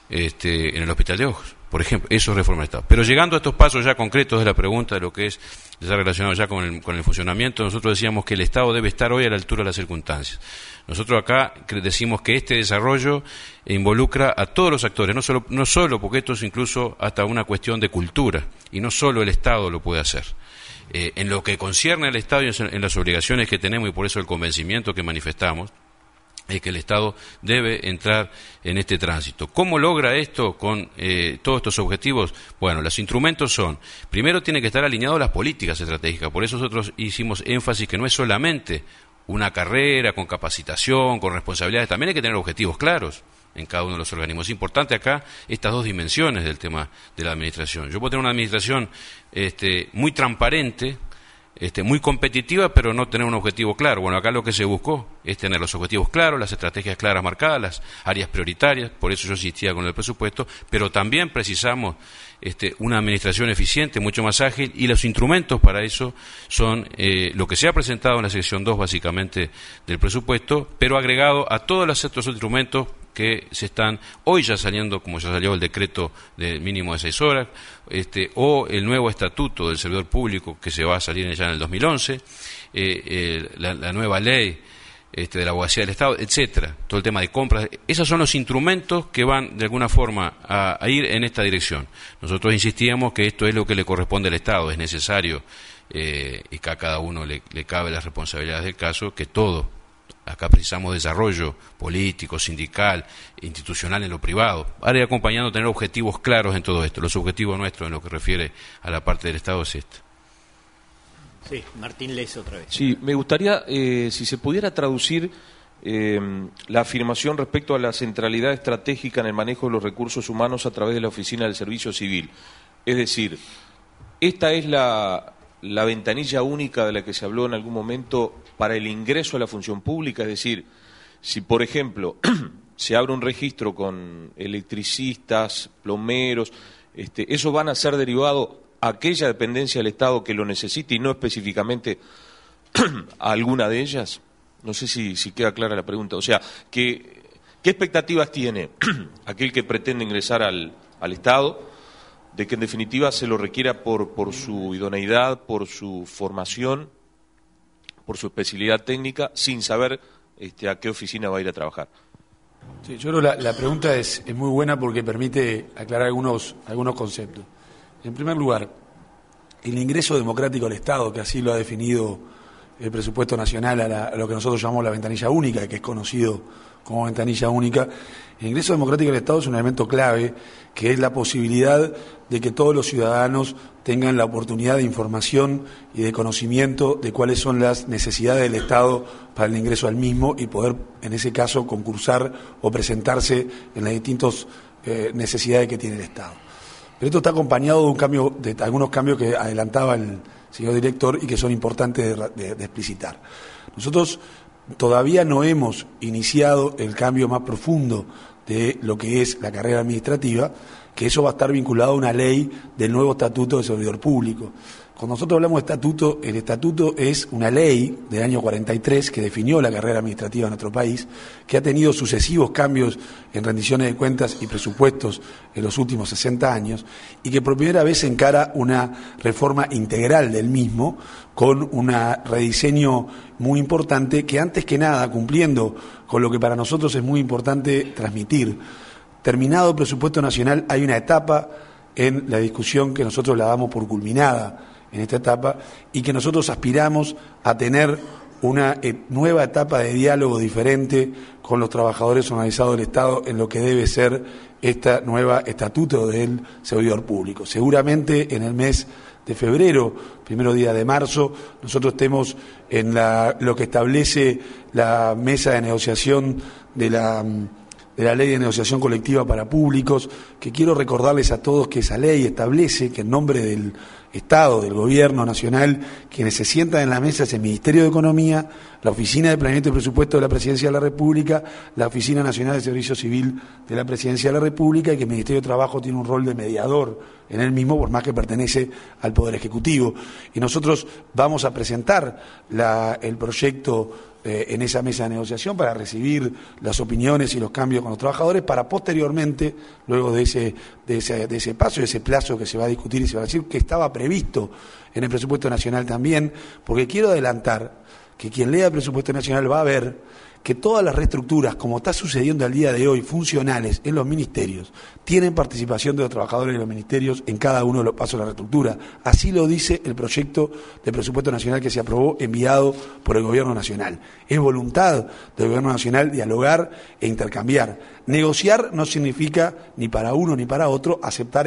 en el Hospital de Ojos, por ejemplo. Eso es reforma del Estado. Pero llegando a estos pasos ya concretos de la pregunta de lo que es ya relacionado ya con el funcionamiento, nosotros decíamos que el Estado debe estar hoy a la altura de las circunstancias. Nosotros acá decimos que este desarrollo involucra a todos los actores, no solo porque esto es incluso hasta una cuestión de cultura, y no solo el Estado lo puede hacer. En lo que concierne al Estado y en las obligaciones que tenemos, y por eso el convencimiento que manifestamos, es que el Estado debe entrar en este tránsito. ¿Cómo logra esto con todos estos objetivos? Bueno, los instrumentos son, primero tiene que estar alineado a las políticas estratégicas, por eso nosotros hicimos énfasis que no es solamente una carrera con capacitación, con responsabilidades, también hay que tener objetivos claros en cada uno de los organismos. Es importante acá estas dos dimensiones del tema de la administración. Yo puedo tener una administración muy transparente, muy competitiva, pero no tener un objetivo claro. Bueno, acá lo que se buscó es tener los objetivos claros, las estrategias claras marcadas, las áreas prioritarias, por eso yo insistía con el presupuesto, pero también precisamos una administración eficiente, mucho más ágil, y los instrumentos para eso son lo que se ha presentado en la sección 2 básicamente del presupuesto, pero agregado a todos los otros instrumentos que se están hoy ya saliendo, como ya salió el decreto de mínimo de 6 horas, o el nuevo estatuto del servidor público que se va a salir ya en el 2011, la nueva ley de la abogacía del Estado, etcétera, todo el tema de compras. Esos son los instrumentos que van de alguna forma a ir en esta dirección. Nosotros insistíamos que esto es lo que le corresponde al Estado, es necesario, y que a cada uno le cabe las responsabilidades del caso, que todo. Acá precisamos desarrollo político, sindical, institucional en lo privado. Ahora, y acompañando, tener objetivos claros en todo esto. Los objetivos nuestros en lo que refiere a la parte del Estado es esto. Sí, Martín Lees otra vez. Sí, me gustaría, si se pudiera traducir la afirmación respecto a la centralidad estratégica en el manejo de los recursos humanos a través de la Oficina del Servicio Civil. Es decir, esta es la ventanilla única de la que se habló en algún momento para el ingreso a la función pública, es decir, si por ejemplo se abre un registro con electricistas, plomeros, ¿eso van a ser derivado a aquella dependencia del Estado que lo necesite y no específicamente a alguna de ellas? No sé si queda clara la pregunta. O sea, ¿qué expectativas tiene aquel que pretende ingresar al Estado de que en definitiva se lo requiera por su idoneidad, por su formación, por su especialidad técnica, sin saber a qué oficina va a ir a trabajar? Sí, yo creo que la pregunta es muy buena porque permite aclarar algunos conceptos. En primer lugar, el ingreso democrático al Estado, que así lo ha definido el presupuesto nacional a lo que nosotros llamamos la ventanilla única, que es conocido como ventanilla única, el ingreso democrático al Estado es un elemento clave, que es la posibilidad de que todos los ciudadanos tengan la oportunidad de información y de conocimiento de cuáles son las necesidades del Estado para el ingreso al mismo y poder, en ese caso, concursar o presentarse en las distintas necesidades que tiene el Estado. Pero esto está acompañado de algunos cambios que adelantaba el señor director y que son importantes de explicitar. Nosotros todavía no hemos iniciado el cambio más profundo de lo que es la carrera administrativa, que eso va a estar vinculado a una ley del nuevo Estatuto del Servidor Público. Cuando nosotros hablamos de estatuto, el estatuto es una ley del año 43 que definió la carrera administrativa en nuestro país, que ha tenido sucesivos cambios en rendiciones de cuentas y presupuestos en los últimos 60 años y que por primera vez encara una reforma integral del mismo con un rediseño muy importante que antes que nada, cumpliendo con lo que para nosotros es muy importante transmitir, terminado el presupuesto nacional hay una etapa en la discusión que nosotros la damos por culminada en esta etapa y que nosotros aspiramos a tener una nueva etapa de diálogo diferente con los trabajadores organizados del Estado en lo que debe ser esta nueva estatuto del servidor público. Seguramente en el mes de febrero, primero día de marzo, nosotros estemos en lo que establece la mesa de negociación de la Ley de Negociación Colectiva para Públicos, que quiero recordarles a todos que esa ley establece que en nombre del Estado, del Gobierno Nacional, quienes se sientan en la mesa es el Ministerio de Economía, la Oficina de Planeamiento y Presupuesto de la Presidencia de la República, la Oficina Nacional de Servicio Civil de la Presidencia de la República, y que el Ministerio de Trabajo tiene un rol de mediador en él mismo, por más que pertenece al Poder Ejecutivo. Y nosotros vamos a presentar el proyecto en esa mesa de negociación para recibir las opiniones y los cambios con los trabajadores, para posteriormente, luego de ese paso, de ese plazo que se va a discutir y se va a decir, que estaba previsto en el presupuesto nacional también, porque quiero adelantar que quien lea el presupuesto nacional va a ver que todas las reestructuras, como está sucediendo al día de hoy, funcionales en los ministerios, tienen participación de los trabajadores de los ministerios en cada uno de los pasos de la reestructura. Así lo dice el proyecto de presupuesto nacional que se aprobó, enviado por el Gobierno Nacional. Es voluntad del Gobierno Nacional dialogar e intercambiar. Negociar no significa, ni para uno ni para otro, aceptar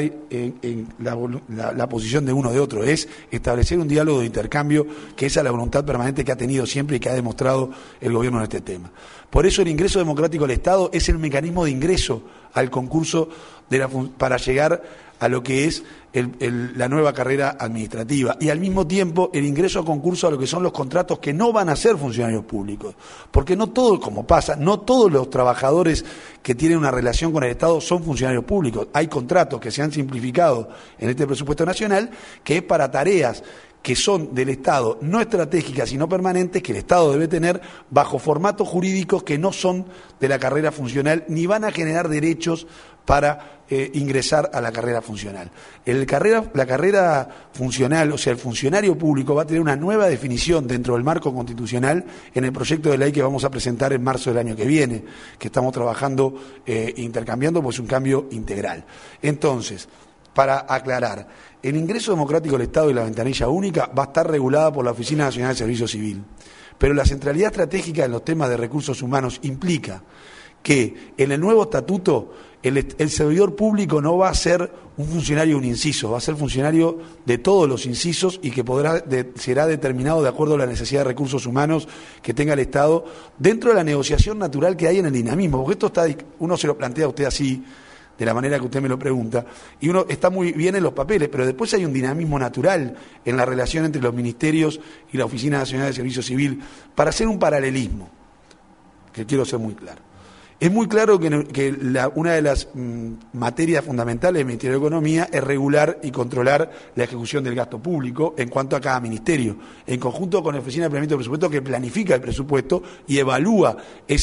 la posición de uno o de otro. Es establecer un diálogo de intercambio, que esa es la voluntad permanente que ha tenido siempre y que ha demostrado el Gobierno en este tema. Por eso el ingreso democrático al Estado es el mecanismo de ingreso al concurso para llegar a lo que es la nueva carrera administrativa, y al mismo tiempo el ingreso a concurso a lo que son los contratos que no van a ser funcionarios públicos, porque no todo, como pasa, no todos los trabajadores que tienen una relación con el Estado son funcionarios públicos. Hay contratos que se han simplificado en este presupuesto nacional, que es para tareas que son del Estado, no estratégicas sino permanentes, que el Estado debe tener bajo formatos jurídicos que no son de la carrera funcional, ni van a generar derechos para ingresar a la carrera funcional. La carrera funcional, o sea, el funcionario público, va a tener una nueva definición dentro del marco constitucional en el proyecto de ley que vamos a presentar en marzo del año que viene, que estamos trabajando, intercambiando, pues un cambio integral. Entonces, para aclarar, el ingreso democrático del Estado y la ventanilla única va a estar regulada por la Oficina Nacional de Servicio Civil, pero la centralidad estratégica en los temas de recursos humanos implica que en el nuevo estatuto el servidor público no va a ser un funcionario de un inciso, va a ser funcionario de todos los incisos, y que será determinado de acuerdo a la necesidad de recursos humanos que tenga el Estado dentro de la negociación natural que hay en el dinamismo, porque esto uno se lo plantea a usted así, de la manera que usted me lo pregunta, y uno está muy bien en los papeles, pero después hay un dinamismo natural en la relación entre los ministerios y la Oficina Nacional de Servicio Civil, para hacer un paralelismo, que quiero ser muy claro. Es muy claro que una de las materias fundamentales del Ministerio de Economía es regular y controlar la ejecución del gasto público en cuanto a cada ministerio, en conjunto con la Oficina de Planeamiento del Presupuesto, que planifica el presupuesto y evalúa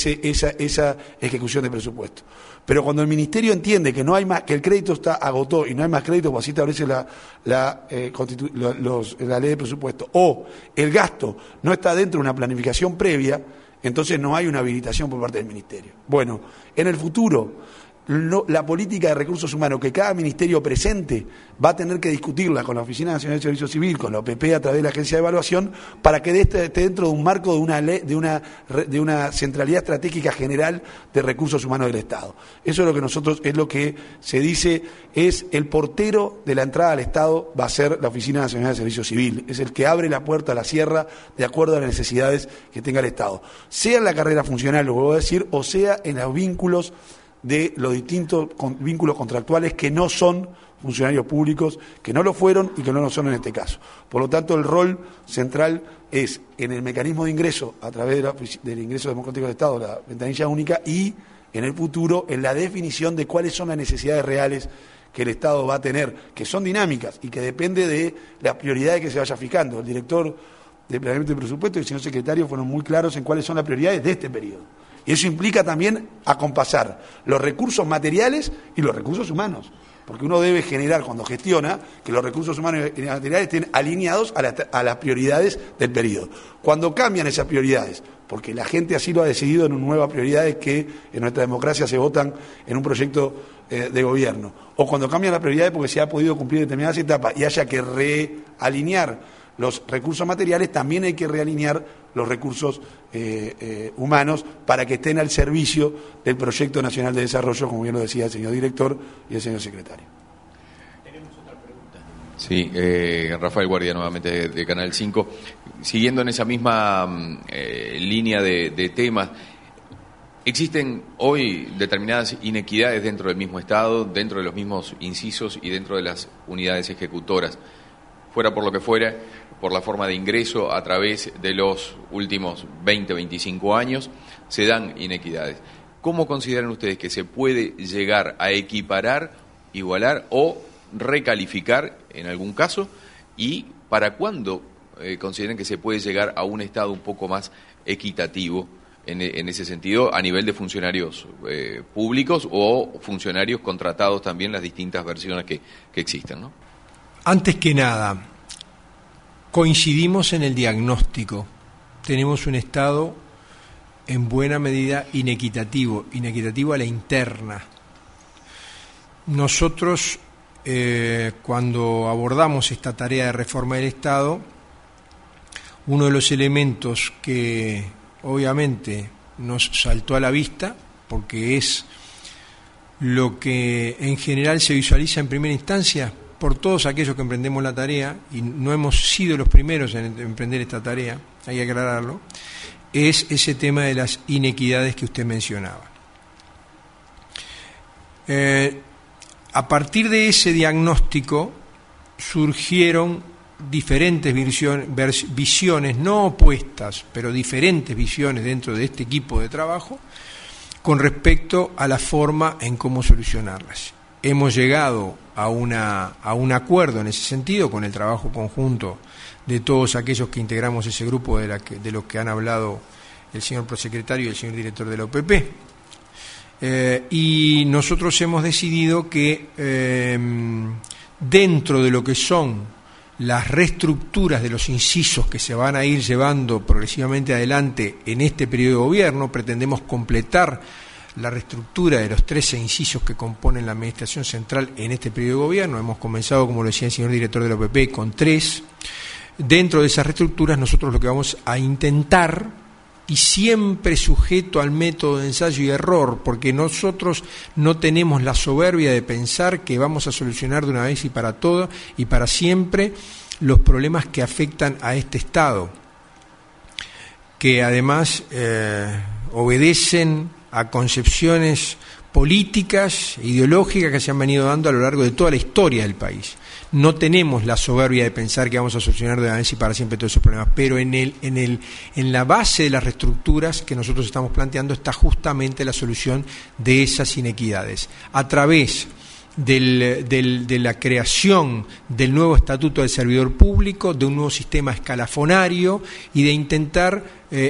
esa ejecución del presupuesto. Pero cuando el Ministerio entiende que no hay más, que el crédito agotó y no hay más crédito, pues así establece la ley de presupuesto, o el gasto no está dentro de una planificación previa, entonces no hay una habilitación por parte del Ministerio. Bueno, en el futuro, la política de recursos humanos que cada ministerio presente va a tener que discutirla con la Oficina Nacional de Servicio Civil, con la OPP a través de la Agencia de Evaluación, para que esté dentro de un marco de una ley, de una centralidad estratégica general de recursos humanos del Estado. Eso es lo que se dice, es el portero de la entrada al Estado, va a ser la Oficina Nacional de Servicio Civil, es el que abre la puerta a la sierra de acuerdo a las necesidades que tenga el Estado, sea en la carrera funcional, lo vuelvo a decir, o sea en los vínculos de los distintos vínculos contractuales que no son funcionarios públicos, que no lo fueron y que no lo son en este caso. Por lo tanto, el rol central es en el mecanismo de ingreso a través del ingreso democrático del Estado, la ventanilla única, y en el futuro en la definición de cuáles son las necesidades reales que el Estado va a tener, que son dinámicas y que depende de las prioridades que se vaya fijando. El director de Planeamiento y Presupuesto y el señor secretario fueron muy claros en cuáles son las prioridades de este periodo. Y eso implica también acompasar los recursos materiales y los recursos humanos, porque uno debe generar, cuando gestiona, que los recursos humanos y materiales estén alineados a las prioridades del periodo. Cuando cambian esas prioridades, porque la gente así lo ha decidido en nuevas prioridades que en nuestra democracia se votan en un proyecto de gobierno, o cuando cambian las prioridades porque se ha podido cumplir determinadas etapas y haya que realinear los recursos materiales, también hay que realinear los recursos humanos para que estén al servicio del Proyecto Nacional de Desarrollo, como bien lo decía el señor director y el señor secretario. Tenemos otra pregunta. Sí, Rafael Guardia, nuevamente de Canal 5. Siguiendo en esa misma línea de temas, ¿existen hoy determinadas inequidades dentro del mismo Estado, dentro de los mismos incisos y dentro de las unidades ejecutoras? fuera por lo que fuera, por la forma de ingreso a través de los últimos 20, 25 años, se dan inequidades. ¿Cómo consideran ustedes que se puede llegar a equiparar, igualar o recalificar en algún caso? ¿Y para cuándo consideran que se puede llegar a un Estado un poco más equitativo en ese sentido, a nivel de funcionarios públicos o funcionarios contratados también, las distintas versiones que existen, ¿no? Antes que nada, coincidimos en el diagnóstico. Tenemos un Estado en buena medida inequitativo a la interna. Nosotros, cuando abordamos esta tarea de reforma del Estado, uno de los elementos que obviamente nos saltó a la vista, porque es lo que en general se visualiza en primera instancia por todos aquellos que emprendemos la tarea, y no hemos sido los primeros en emprender esta tarea, hay que aclararlo, es ese tema de las inequidades que usted mencionaba. A partir de ese diagnóstico surgieron diferentes visiones, no opuestas, pero diferentes visiones dentro de este equipo de trabajo con respecto a la forma en cómo solucionarlas. Hemos llegado a un acuerdo en ese sentido con el trabajo conjunto de todos aquellos que integramos ese grupo de los que han hablado el señor prosecretario y el señor director de la OPP. Y nosotros hemos decidido que dentro de lo que son las reestructuras de los incisos que se van a ir llevando progresivamente adelante en este periodo de gobierno, pretendemos completar la reestructura de los 13 incisos que componen la Administración Central en este periodo de gobierno. Hemos comenzado, como lo decía el señor director de la OPP, con 3. Dentro de esas reestructuras nosotros lo que vamos a intentar, y siempre sujeto al método de ensayo y error, porque nosotros no tenemos la soberbia de pensar que vamos a solucionar de una vez y para todas y para siempre los problemas que afectan a este Estado, que además obedecen a concepciones políticas, ideológicas que se han venido dando a lo largo de toda la historia del país. No tenemos la soberbia de pensar que vamos a solucionar de una vez y para siempre todos esos problemas, pero en la base de las reestructuras que nosotros estamos planteando está justamente la solución de esas inequidades. A través de la creación del nuevo Estatuto del Servidor Público, de un nuevo sistema escalafonario y de intentar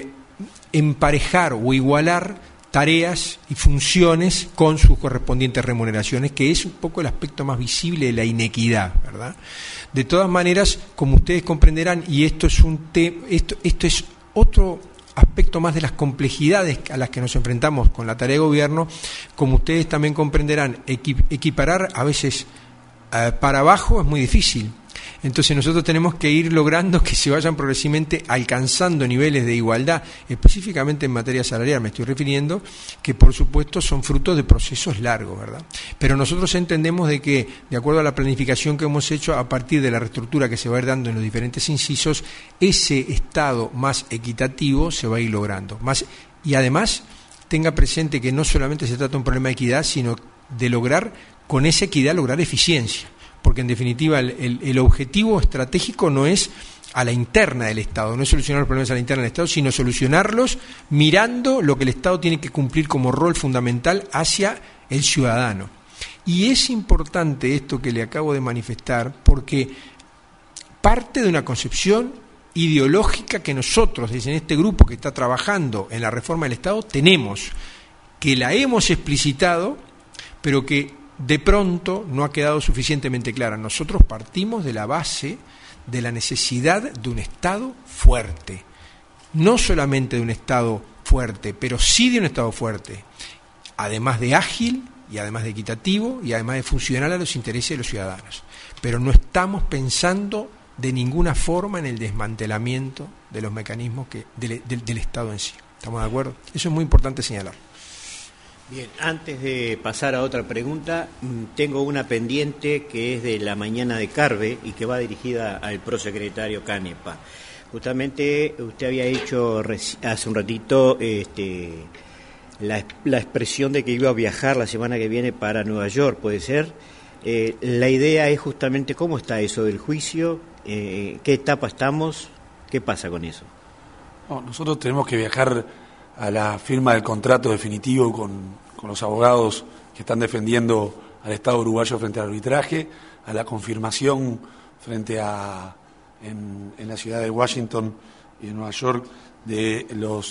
emparejar o igualar tareas y funciones con sus correspondientes remuneraciones, que es un poco el aspecto más visible de la inequidad, ¿verdad? De todas maneras, como ustedes comprenderán, y esto es esto es otro aspecto más de las complejidades a las que nos enfrentamos con la tarea de gobierno, como ustedes también comprenderán, equiparar a veces para abajo es muy difícil. Entonces nosotros tenemos que ir logrando que se vayan progresivamente alcanzando niveles de igualdad, específicamente en materia salarial me estoy refiriendo, que por supuesto son frutos de procesos largos, ¿verdad? Pero nosotros entendemos de que, de acuerdo a la planificación que hemos hecho a partir de la reestructura que se va a ir dando en los diferentes incisos, ese Estado más equitativo se va a ir logrando. Y además, tenga presente que no solamente se trata de un problema de equidad, sino de lograr, con esa equidad, lograr eficiencia. Porque en definitiva el objetivo estratégico no es a la interna del Estado, no es solucionar los problemas a la interna del Estado, sino solucionarlos mirando lo que el Estado tiene que cumplir como rol fundamental hacia el ciudadano. Y es importante esto que le acabo de manifestar porque parte de una concepción ideológica que nosotros, desde este grupo que está trabajando en la reforma del Estado, tenemos, que la hemos explicitado, pero que de pronto no ha quedado suficientemente clara. Nosotros partimos de la base de la necesidad de un Estado fuerte, no solamente de un Estado fuerte, pero sí de un Estado fuerte, además de ágil y además de equitativo y además de funcional a los intereses de los ciudadanos. Pero no estamos pensando de ninguna forma en el desmantelamiento de los mecanismos del Estado en sí. ¿Estamos de acuerdo? Eso es muy importante señalar. Bien, antes de pasar a otra pregunta, tengo una pendiente que es de la mañana de Carve y que va dirigida al prosecretario Canepa. Justamente usted había hecho hace un ratito la expresión de que iba a viajar la semana que viene para Nueva York, ¿puede ser? La idea es justamente cómo está eso del juicio, ¿qué etapa estamos? ¿Qué pasa con eso? No, nosotros tenemos que viajar a la firma del contrato definitivo con los abogados que están defendiendo al Estado uruguayo frente al arbitraje, a la confirmación frente a en la ciudad de Washington y en Nueva York de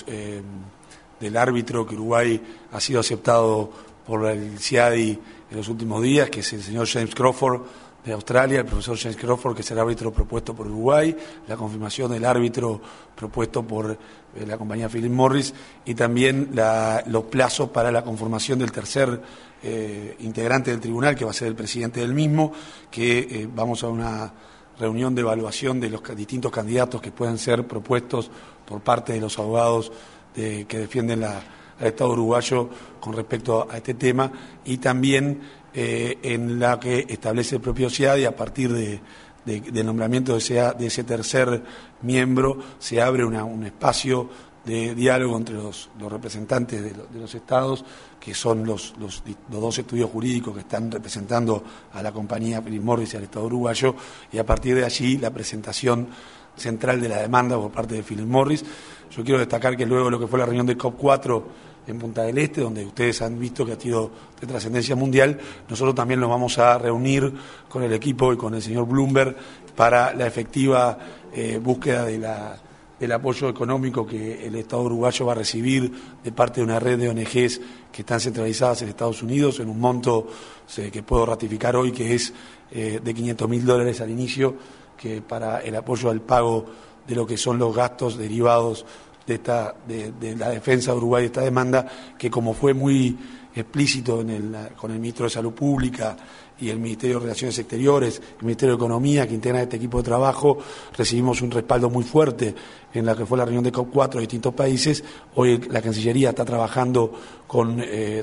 del árbitro que Uruguay ha sido aceptado por el CIADI en los últimos días, que es el señor James Crawford de Australia, el profesor James Crawford, que es el árbitro propuesto por Uruguay, la confirmación del árbitro propuesto por la compañía Philip Morris, y también los plazos para la conformación del tercer integrante del tribunal, que va a ser el presidente del mismo, que vamos a una reunión de evaluación de los distintos candidatos que pueden ser propuestos por parte de los abogados que defienden al Estado uruguayo con respecto a este tema, y también en la que establece el propio CIADI, a partir del nombramiento de ese tercer miembro, se abre un espacio de diálogo entre los representantes de los estados, que son los dos estudios jurídicos que están representando a la compañía Philip Morris y al Estado uruguayo, y a partir de allí la presentación central de la demanda por parte de Philip Morris. Yo quiero destacar que luego de lo que fue la reunión de COP4 en Punta del Este, donde ustedes han visto que ha sido de trascendencia mundial, nosotros también nos vamos a reunir con el equipo y con el señor Bloomberg para la efectiva búsqueda del apoyo económico que el Estado uruguayo va a recibir de parte de una red de ONGs que están centralizadas en Estados Unidos, en un monto que puedo ratificar hoy, que es de $500.000 al inicio, que para el apoyo al pago de lo que son los gastos derivados de la defensa de Uruguay de esta demanda, que como fue muy explícito con el ministro de Salud Pública y el Ministerio de Relaciones Exteriores, el Ministerio de Economía, que integra este equipo de trabajo, recibimos un respaldo muy fuerte en la que fue la reunión de COP4 de distintos países. Hoy la Cancillería está trabajando con,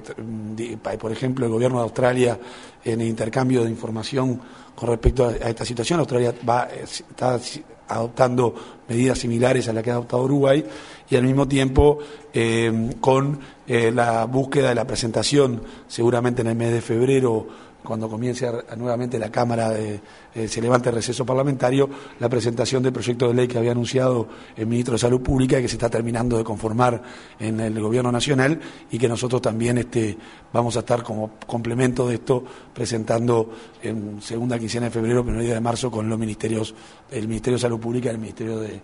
por ejemplo, el gobierno de Australia en el intercambio de información con respecto a esta situación. Australia está adoptando medidas similares a las que ha adoptado Uruguay, y al mismo tiempo con la búsqueda de la presentación, seguramente en el mes de febrero, cuando comience nuevamente la Cámara, se levante el receso parlamentario, la presentación del proyecto de ley que había anunciado el ministro de Salud Pública y que se está terminando de conformar en el Gobierno Nacional, y que nosotros también vamos a estar como complemento de esto presentando en segunda quincena de febrero, primer día de marzo, con los ministerios, el Ministerio de Salud Pública y el Ministerio de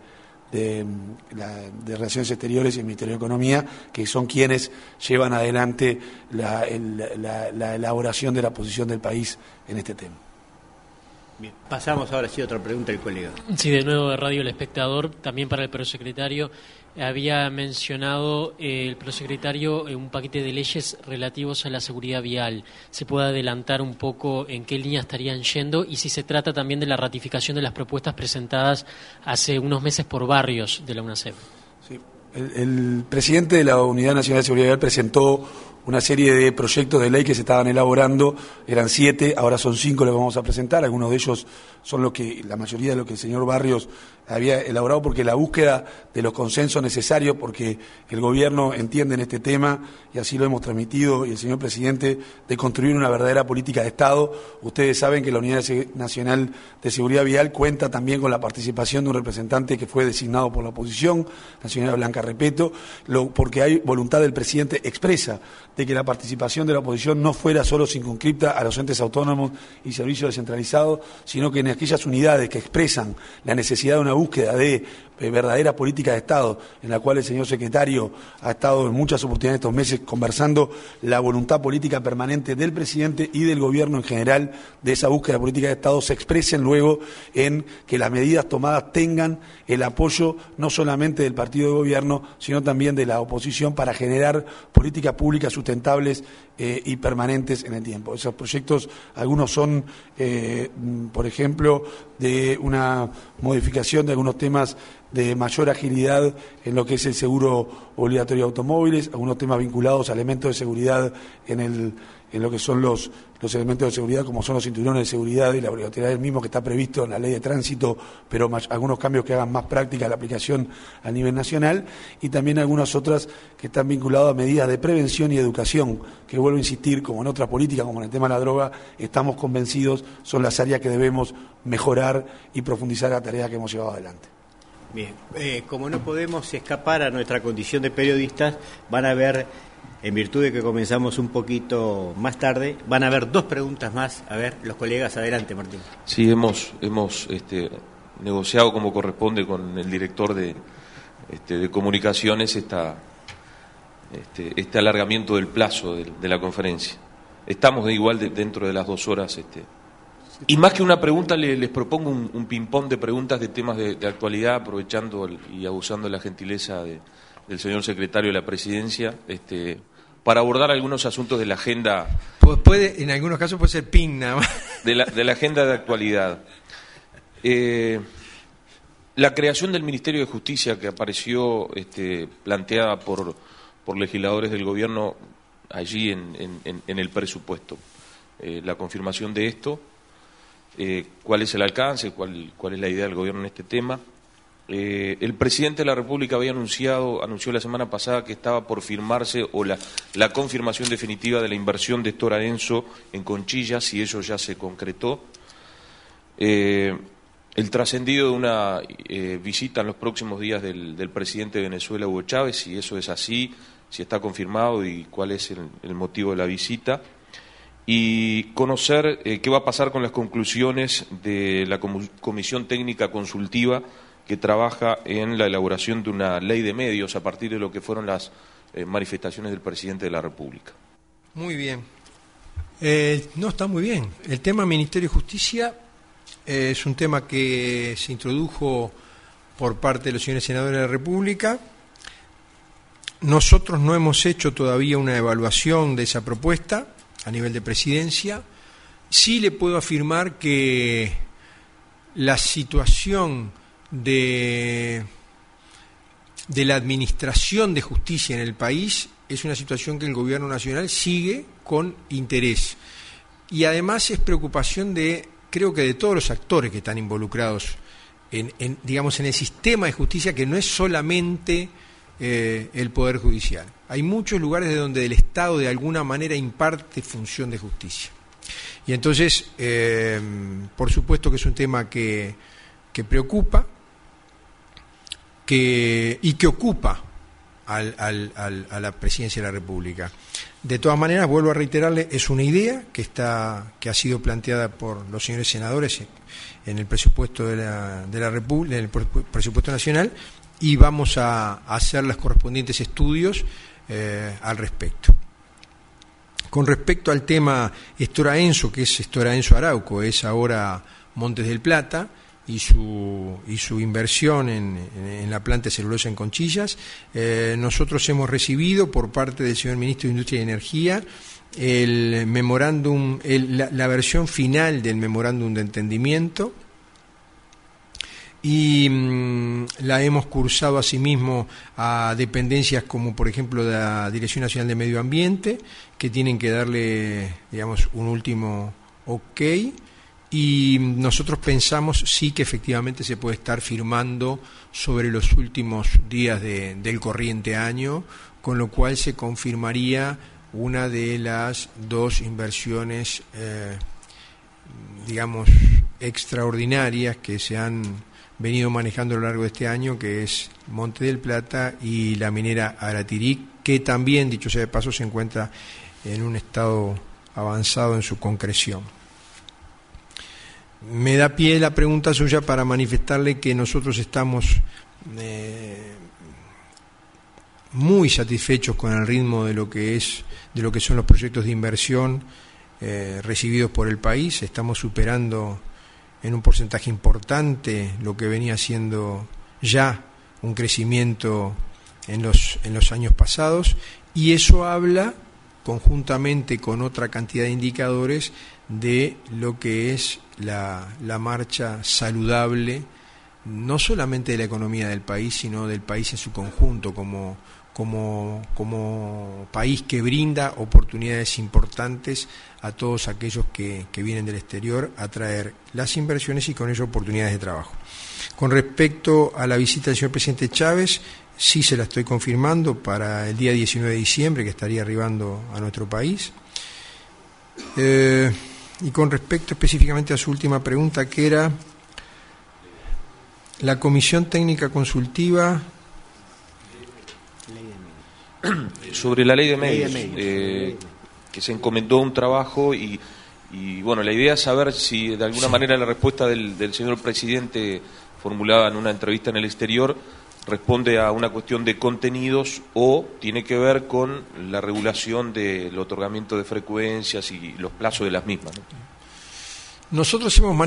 Relaciones Exteriores y el Ministerio de Economía, que son quienes llevan adelante la elaboración de la posición del país en este tema. Bien, pasamos ahora sí a otra pregunta del colega. Sí, de nuevo de Radio El Espectador, también para el prosecretario. Había mencionado el prosecretario un paquete de leyes relativos a la seguridad vial. ¿Se puede adelantar un poco en qué línea estarían yendo, y si se trata también de la ratificación de las propuestas presentadas hace unos meses por Barrios de la UNACEP? Sí. El presidente de la Unidad Nacional de Seguridad Vial presentó una serie de proyectos de ley que se estaban elaborando, eran 7, ahora son 5 los que vamos a presentar. Algunos de ellos son la mayoría de lo que el señor Barrios había elaborado, porque la búsqueda de los consensos necesarios, porque el gobierno entiende en este tema, y así lo hemos transmitido, y el señor presidente, de construir una verdadera política de Estado. Ustedes saben que la Unidad Nacional de Seguridad Vial cuenta también con la participación de un representante que fue designado por la oposición, la señora Blanca Repeto, porque hay voluntad del presidente expresa de que la participación de la oposición no fuera solo circunscripta a los entes autónomos y servicios descentralizados, sino que en aquellas unidades que expresan la necesidad de una búsqueda de verdadera política de Estado, en la cual el señor secretario ha estado en muchas oportunidades estos meses conversando la voluntad política permanente del presidente y del gobierno en general de esa búsqueda de política de Estado, se expresen luego en que las medidas tomadas tengan el apoyo no solamente del partido de gobierno, sino también de la oposición, para generar políticas públicas sustentables y permanentes en el tiempo. Esos proyectos, algunos son, por ejemplo, de una modificación de algunos temas de mayor agilidad en lo que es el seguro obligatorio de automóviles, algunos temas vinculados a elementos de seguridad en lo que son los elementos de seguridad, como son los cinturones de seguridad y la obligatoriedad del mismo, que está previsto en la ley de tránsito, pero algunos cambios que hagan más práctica la aplicación a nivel nacional, y también algunas otras que están vinculadas a medidas de prevención y educación, que vuelvo a insistir, como en otras políticas, como en el tema de la droga, estamos convencidos son las áreas que debemos mejorar y profundizar la tarea que hemos llevado adelante. Bien, como no podemos escapar a nuestra condición de periodistas, van a haber, en virtud de que comenzamos un poquito más tarde, van a haber 2 preguntas más. A ver, los colegas, adelante, Martín. Sí, hemos negociado como corresponde con el director de comunicaciones este alargamiento del plazo de la conferencia. Estamos dentro de las 2 horas. Y más que una pregunta, les propongo un ping-pong de preguntas de temas de actualidad, aprovechando y abusando de la gentileza del señor secretario de la Presidencia, para abordar algunos asuntos de la agenda. En algunos casos puede ser ping nada más. De la agenda de actualidad. La creación del Ministerio de Justicia, que apareció planteada por legisladores del gobierno allí en el presupuesto. La confirmación de esto. ¿Cuál es el alcance? ¿Cuál es la idea del gobierno en este tema? El presidente de la República anunció la semana pasada que estaba por firmarse la confirmación definitiva de la inversión de Stora Enso en Conchillas, y eso ya se concretó. El trascendido de una visita en los próximos días del presidente de Venezuela, Hugo Chávez, si eso es así, si está confirmado y cuál es el motivo de la visita. Y conocer qué va a pasar con las conclusiones de la Comisión Técnica Consultiva que trabaja en la elaboración de una ley de medios a partir de lo que fueron las manifestaciones del presidente de la República. Muy bien. No, está muy bien. El tema Ministerio de Justicia es un tema que se introdujo por parte de los señores senadores de la República. Nosotros no hemos hecho todavía una evaluación de esa propuesta a nivel de presidencia. Sí le puedo afirmar que la situación de la administración de justicia en el país es una situación que el gobierno nacional sigue con interés. Y además es preocupación creo que de todos los actores que están involucrados en el sistema de justicia, que no es solamente el Poder Judicial. Hay muchos lugares de donde el Estado de alguna manera imparte función de justicia. Y entonces, por supuesto que es un tema que preocupa y que ocupa a la Presidencia de la República. De todas maneras, vuelvo a reiterarle, es una idea que ha sido planteada por los señores senadores en el presupuesto de la República, en el presupuesto nacional, y vamos a hacer los correspondientes estudios al respecto. Con respecto al tema Stora Enso, que es Stora Enso Arauco, es ahora Montes del Plata, y su inversión en la planta de celulosa en Conchillas, nosotros hemos recibido por parte del señor Ministro de Industria y Energía el memorándum, la versión final del memorándum de entendimiento, y la hemos cursado asimismo a dependencias como por ejemplo la Dirección Nacional de Medio Ambiente, que tienen que darle, digamos, un último ok, y nosotros pensamos sí que efectivamente se puede estar firmando sobre los últimos días del corriente año, con lo cual se confirmaría una de las 2 inversiones digamos extraordinarias que se han venido manejando a lo largo de este año, que es Monte del Plata y la minera Aratirí, que también, dicho sea de paso, se encuentra en un estado avanzado en su concreción. Me da pie la pregunta suya para manifestarle que nosotros estamos muy satisfechos con el ritmo de lo que son los proyectos de inversión recibidos por el país. Estamos superando en un porcentaje importante lo que venía siendo ya un crecimiento en los años pasados, y eso habla conjuntamente con otra cantidad de indicadores de lo que es la marcha saludable no solamente de la economía del país, sino del país en su conjunto, como país que brinda oportunidades importantes a todos aquellos que vienen del exterior a traer las inversiones y con ello oportunidades de trabajo. Con respecto a la visita del señor presidente Chávez, sí se la estoy confirmando para el día 19 de diciembre, que estaría arribando a nuestro país. Y con respecto específicamente a su última pregunta, que era la Comisión Técnica Consultiva sobre la ley de medios, que se encomendó un trabajo y bueno, la idea es saber si de alguna manera la respuesta del señor presidente formulada en una entrevista en el exterior responde a una cuestión de contenidos o tiene que ver con la regulación del otorgamiento de frecuencias y los plazos de las mismas, ¿no? Nosotros hemos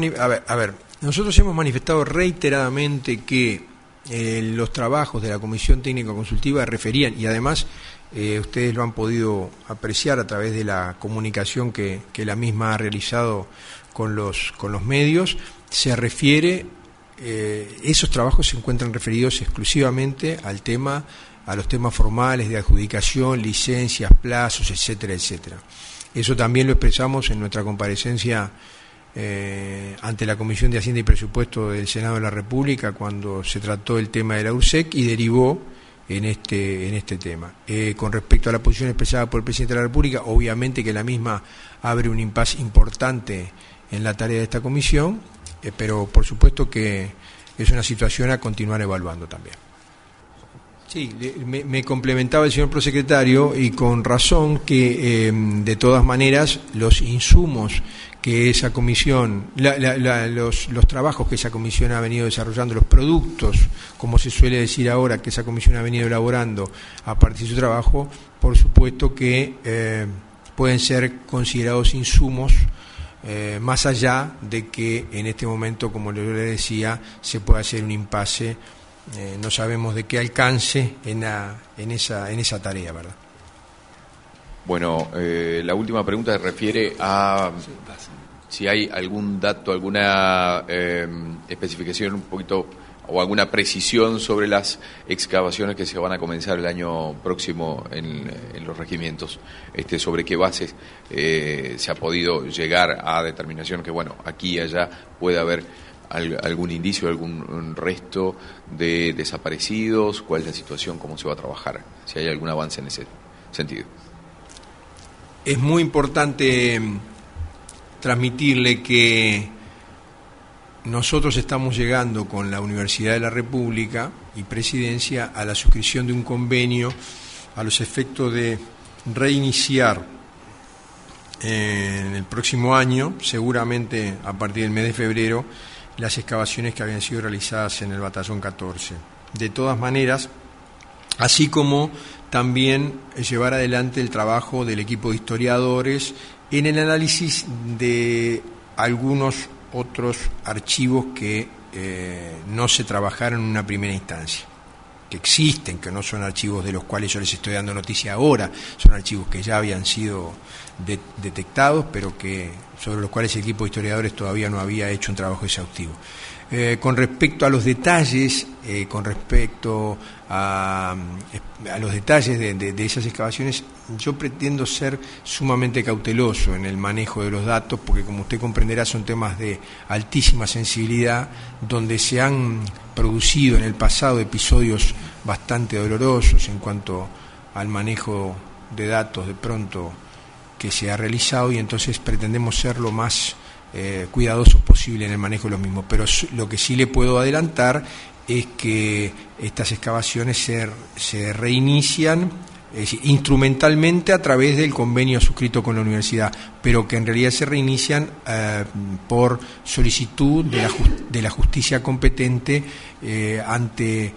manifestado reiteradamente que los trabajos de la Comisión Técnica Consultiva referían, y además ustedes lo han podido apreciar a través de la comunicación que la misma ha realizado con los medios, se refiere, esos trabajos se encuentran referidos exclusivamente a los temas formales de adjudicación, licencias, plazos, etcétera, etcétera. Eso también lo expresamos en nuestra comparecencia ante la Comisión de Hacienda y Presupuesto del Senado de la República cuando se trató el tema de la URSEC y derivó en este tema. Con respecto a la posición expresada por el Presidente de la República, obviamente que la misma abre un impasse importante en la tarea de esta comisión, pero por supuesto que es una situación a continuar evaluando también. Sí, me complementaba el señor prosecretario y con razón que de todas maneras los insumos que esa comisión, los trabajos que esa comisión ha venido desarrollando, los productos, como se suele decir ahora, que esa comisión ha venido elaborando a partir de su trabajo, por supuesto que pueden ser considerados insumos más allá de que en este momento, como yo le decía, se puede hacer un impasse. No sabemos de qué alcance en esa tarea, ¿verdad? Bueno, la última pregunta se refiere a si hay algún dato, alguna especificación un poquito o alguna precisión sobre las excavaciones que se van a comenzar el año próximo en los regimientos, sobre qué bases se ha podido llegar a determinación que, bueno, aquí y allá puede haber algún indicio, algún resto de desaparecidos, cuál es la situación, cómo se va a trabajar, si hay algún avance en ese sentido. Es muy importante transmitirle que nosotros estamos llegando con la Universidad de la República y Presidencia a la suscripción de un convenio a los efectos de reiniciar en el próximo año, seguramente a partir del mes de febrero, las excavaciones que habían sido realizadas en el Batallón 14. De todas maneras, así como también llevar adelante el trabajo del equipo de historiadores en el análisis de algunos otros archivos que no se trabajaron en una primera instancia, que existen, que no son archivos de los cuales yo les estoy dando noticia ahora, son archivos que ya habían sido detectados, pero que sobre los cuales el equipo de historiadores todavía no había hecho un trabajo exhaustivo. Con respecto a los detalles, con respecto a los detalles de esas excavaciones, yo pretendo ser sumamente cauteloso en el manejo de los datos, porque como usted comprenderá son temas de altísima sensibilidad, donde se han producido en el pasado episodios bastante dolorosos en cuanto al manejo de datos de pronto que se ha realizado, y entonces pretendemos ser lo más cuidadosos posible en el manejo de los mismos. Pero lo que sí le puedo adelantar es que estas excavaciones se reinician instrumentalmente a través del convenio suscrito con la universidad, pero que en realidad se reinician por solicitud de la justicia competente ante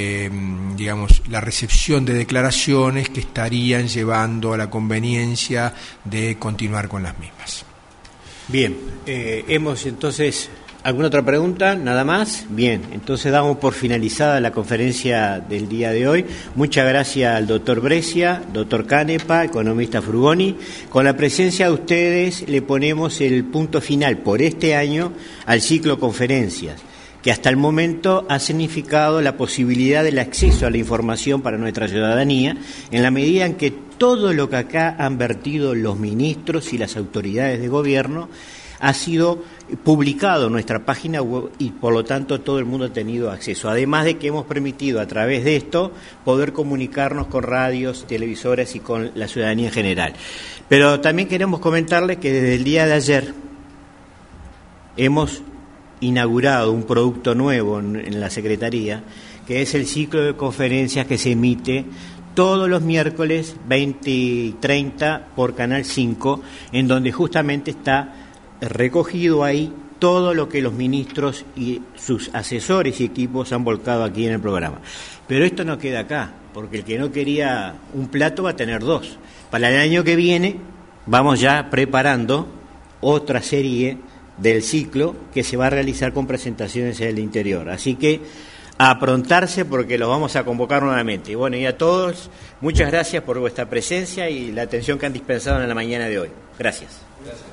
la recepción de declaraciones que estarían llevando a la conveniencia de continuar con las mismas. Bien, hemos entonces... ¿Alguna otra pregunta? ¿Nada más? Bien, entonces damos por finalizada la conferencia del día de hoy. Muchas gracias al doctor Brescia, doctor Canepa, economista Frugoni. Con la presencia de ustedes le ponemos el punto final por este año al ciclo conferencias. que hasta el momento ha significado la posibilidad del acceso a la información para nuestra ciudadanía, en la medida en que todo lo que acá han vertido los ministros y las autoridades de gobierno ha sido publicado en nuestra página web y por lo tanto todo el mundo ha tenido acceso. Además de que hemos permitido a través de esto poder comunicarnos con radios, televisoras y con la ciudadanía en general. Pero también queremos comentarles que desde el día de ayer hemos inaugurado un producto nuevo en la Secretaría, que es el ciclo de conferencias que se emite todos los miércoles 20 y 30 por Canal 5, en donde justamente está recogido ahí todo lo que los ministros y sus asesores y equipos han volcado aquí en el programa. Pero esto no queda acá, porque el que no quería un plato va a tener dos. Para el año que viene vamos ya preparando otra serie del ciclo que se va a realizar con presentaciones en el interior. Así que a aprontarse porque los vamos a convocar nuevamente. Y bueno, y a todos, muchas gracias por vuestra presencia y la atención que han dispensado en la mañana de hoy. Gracias.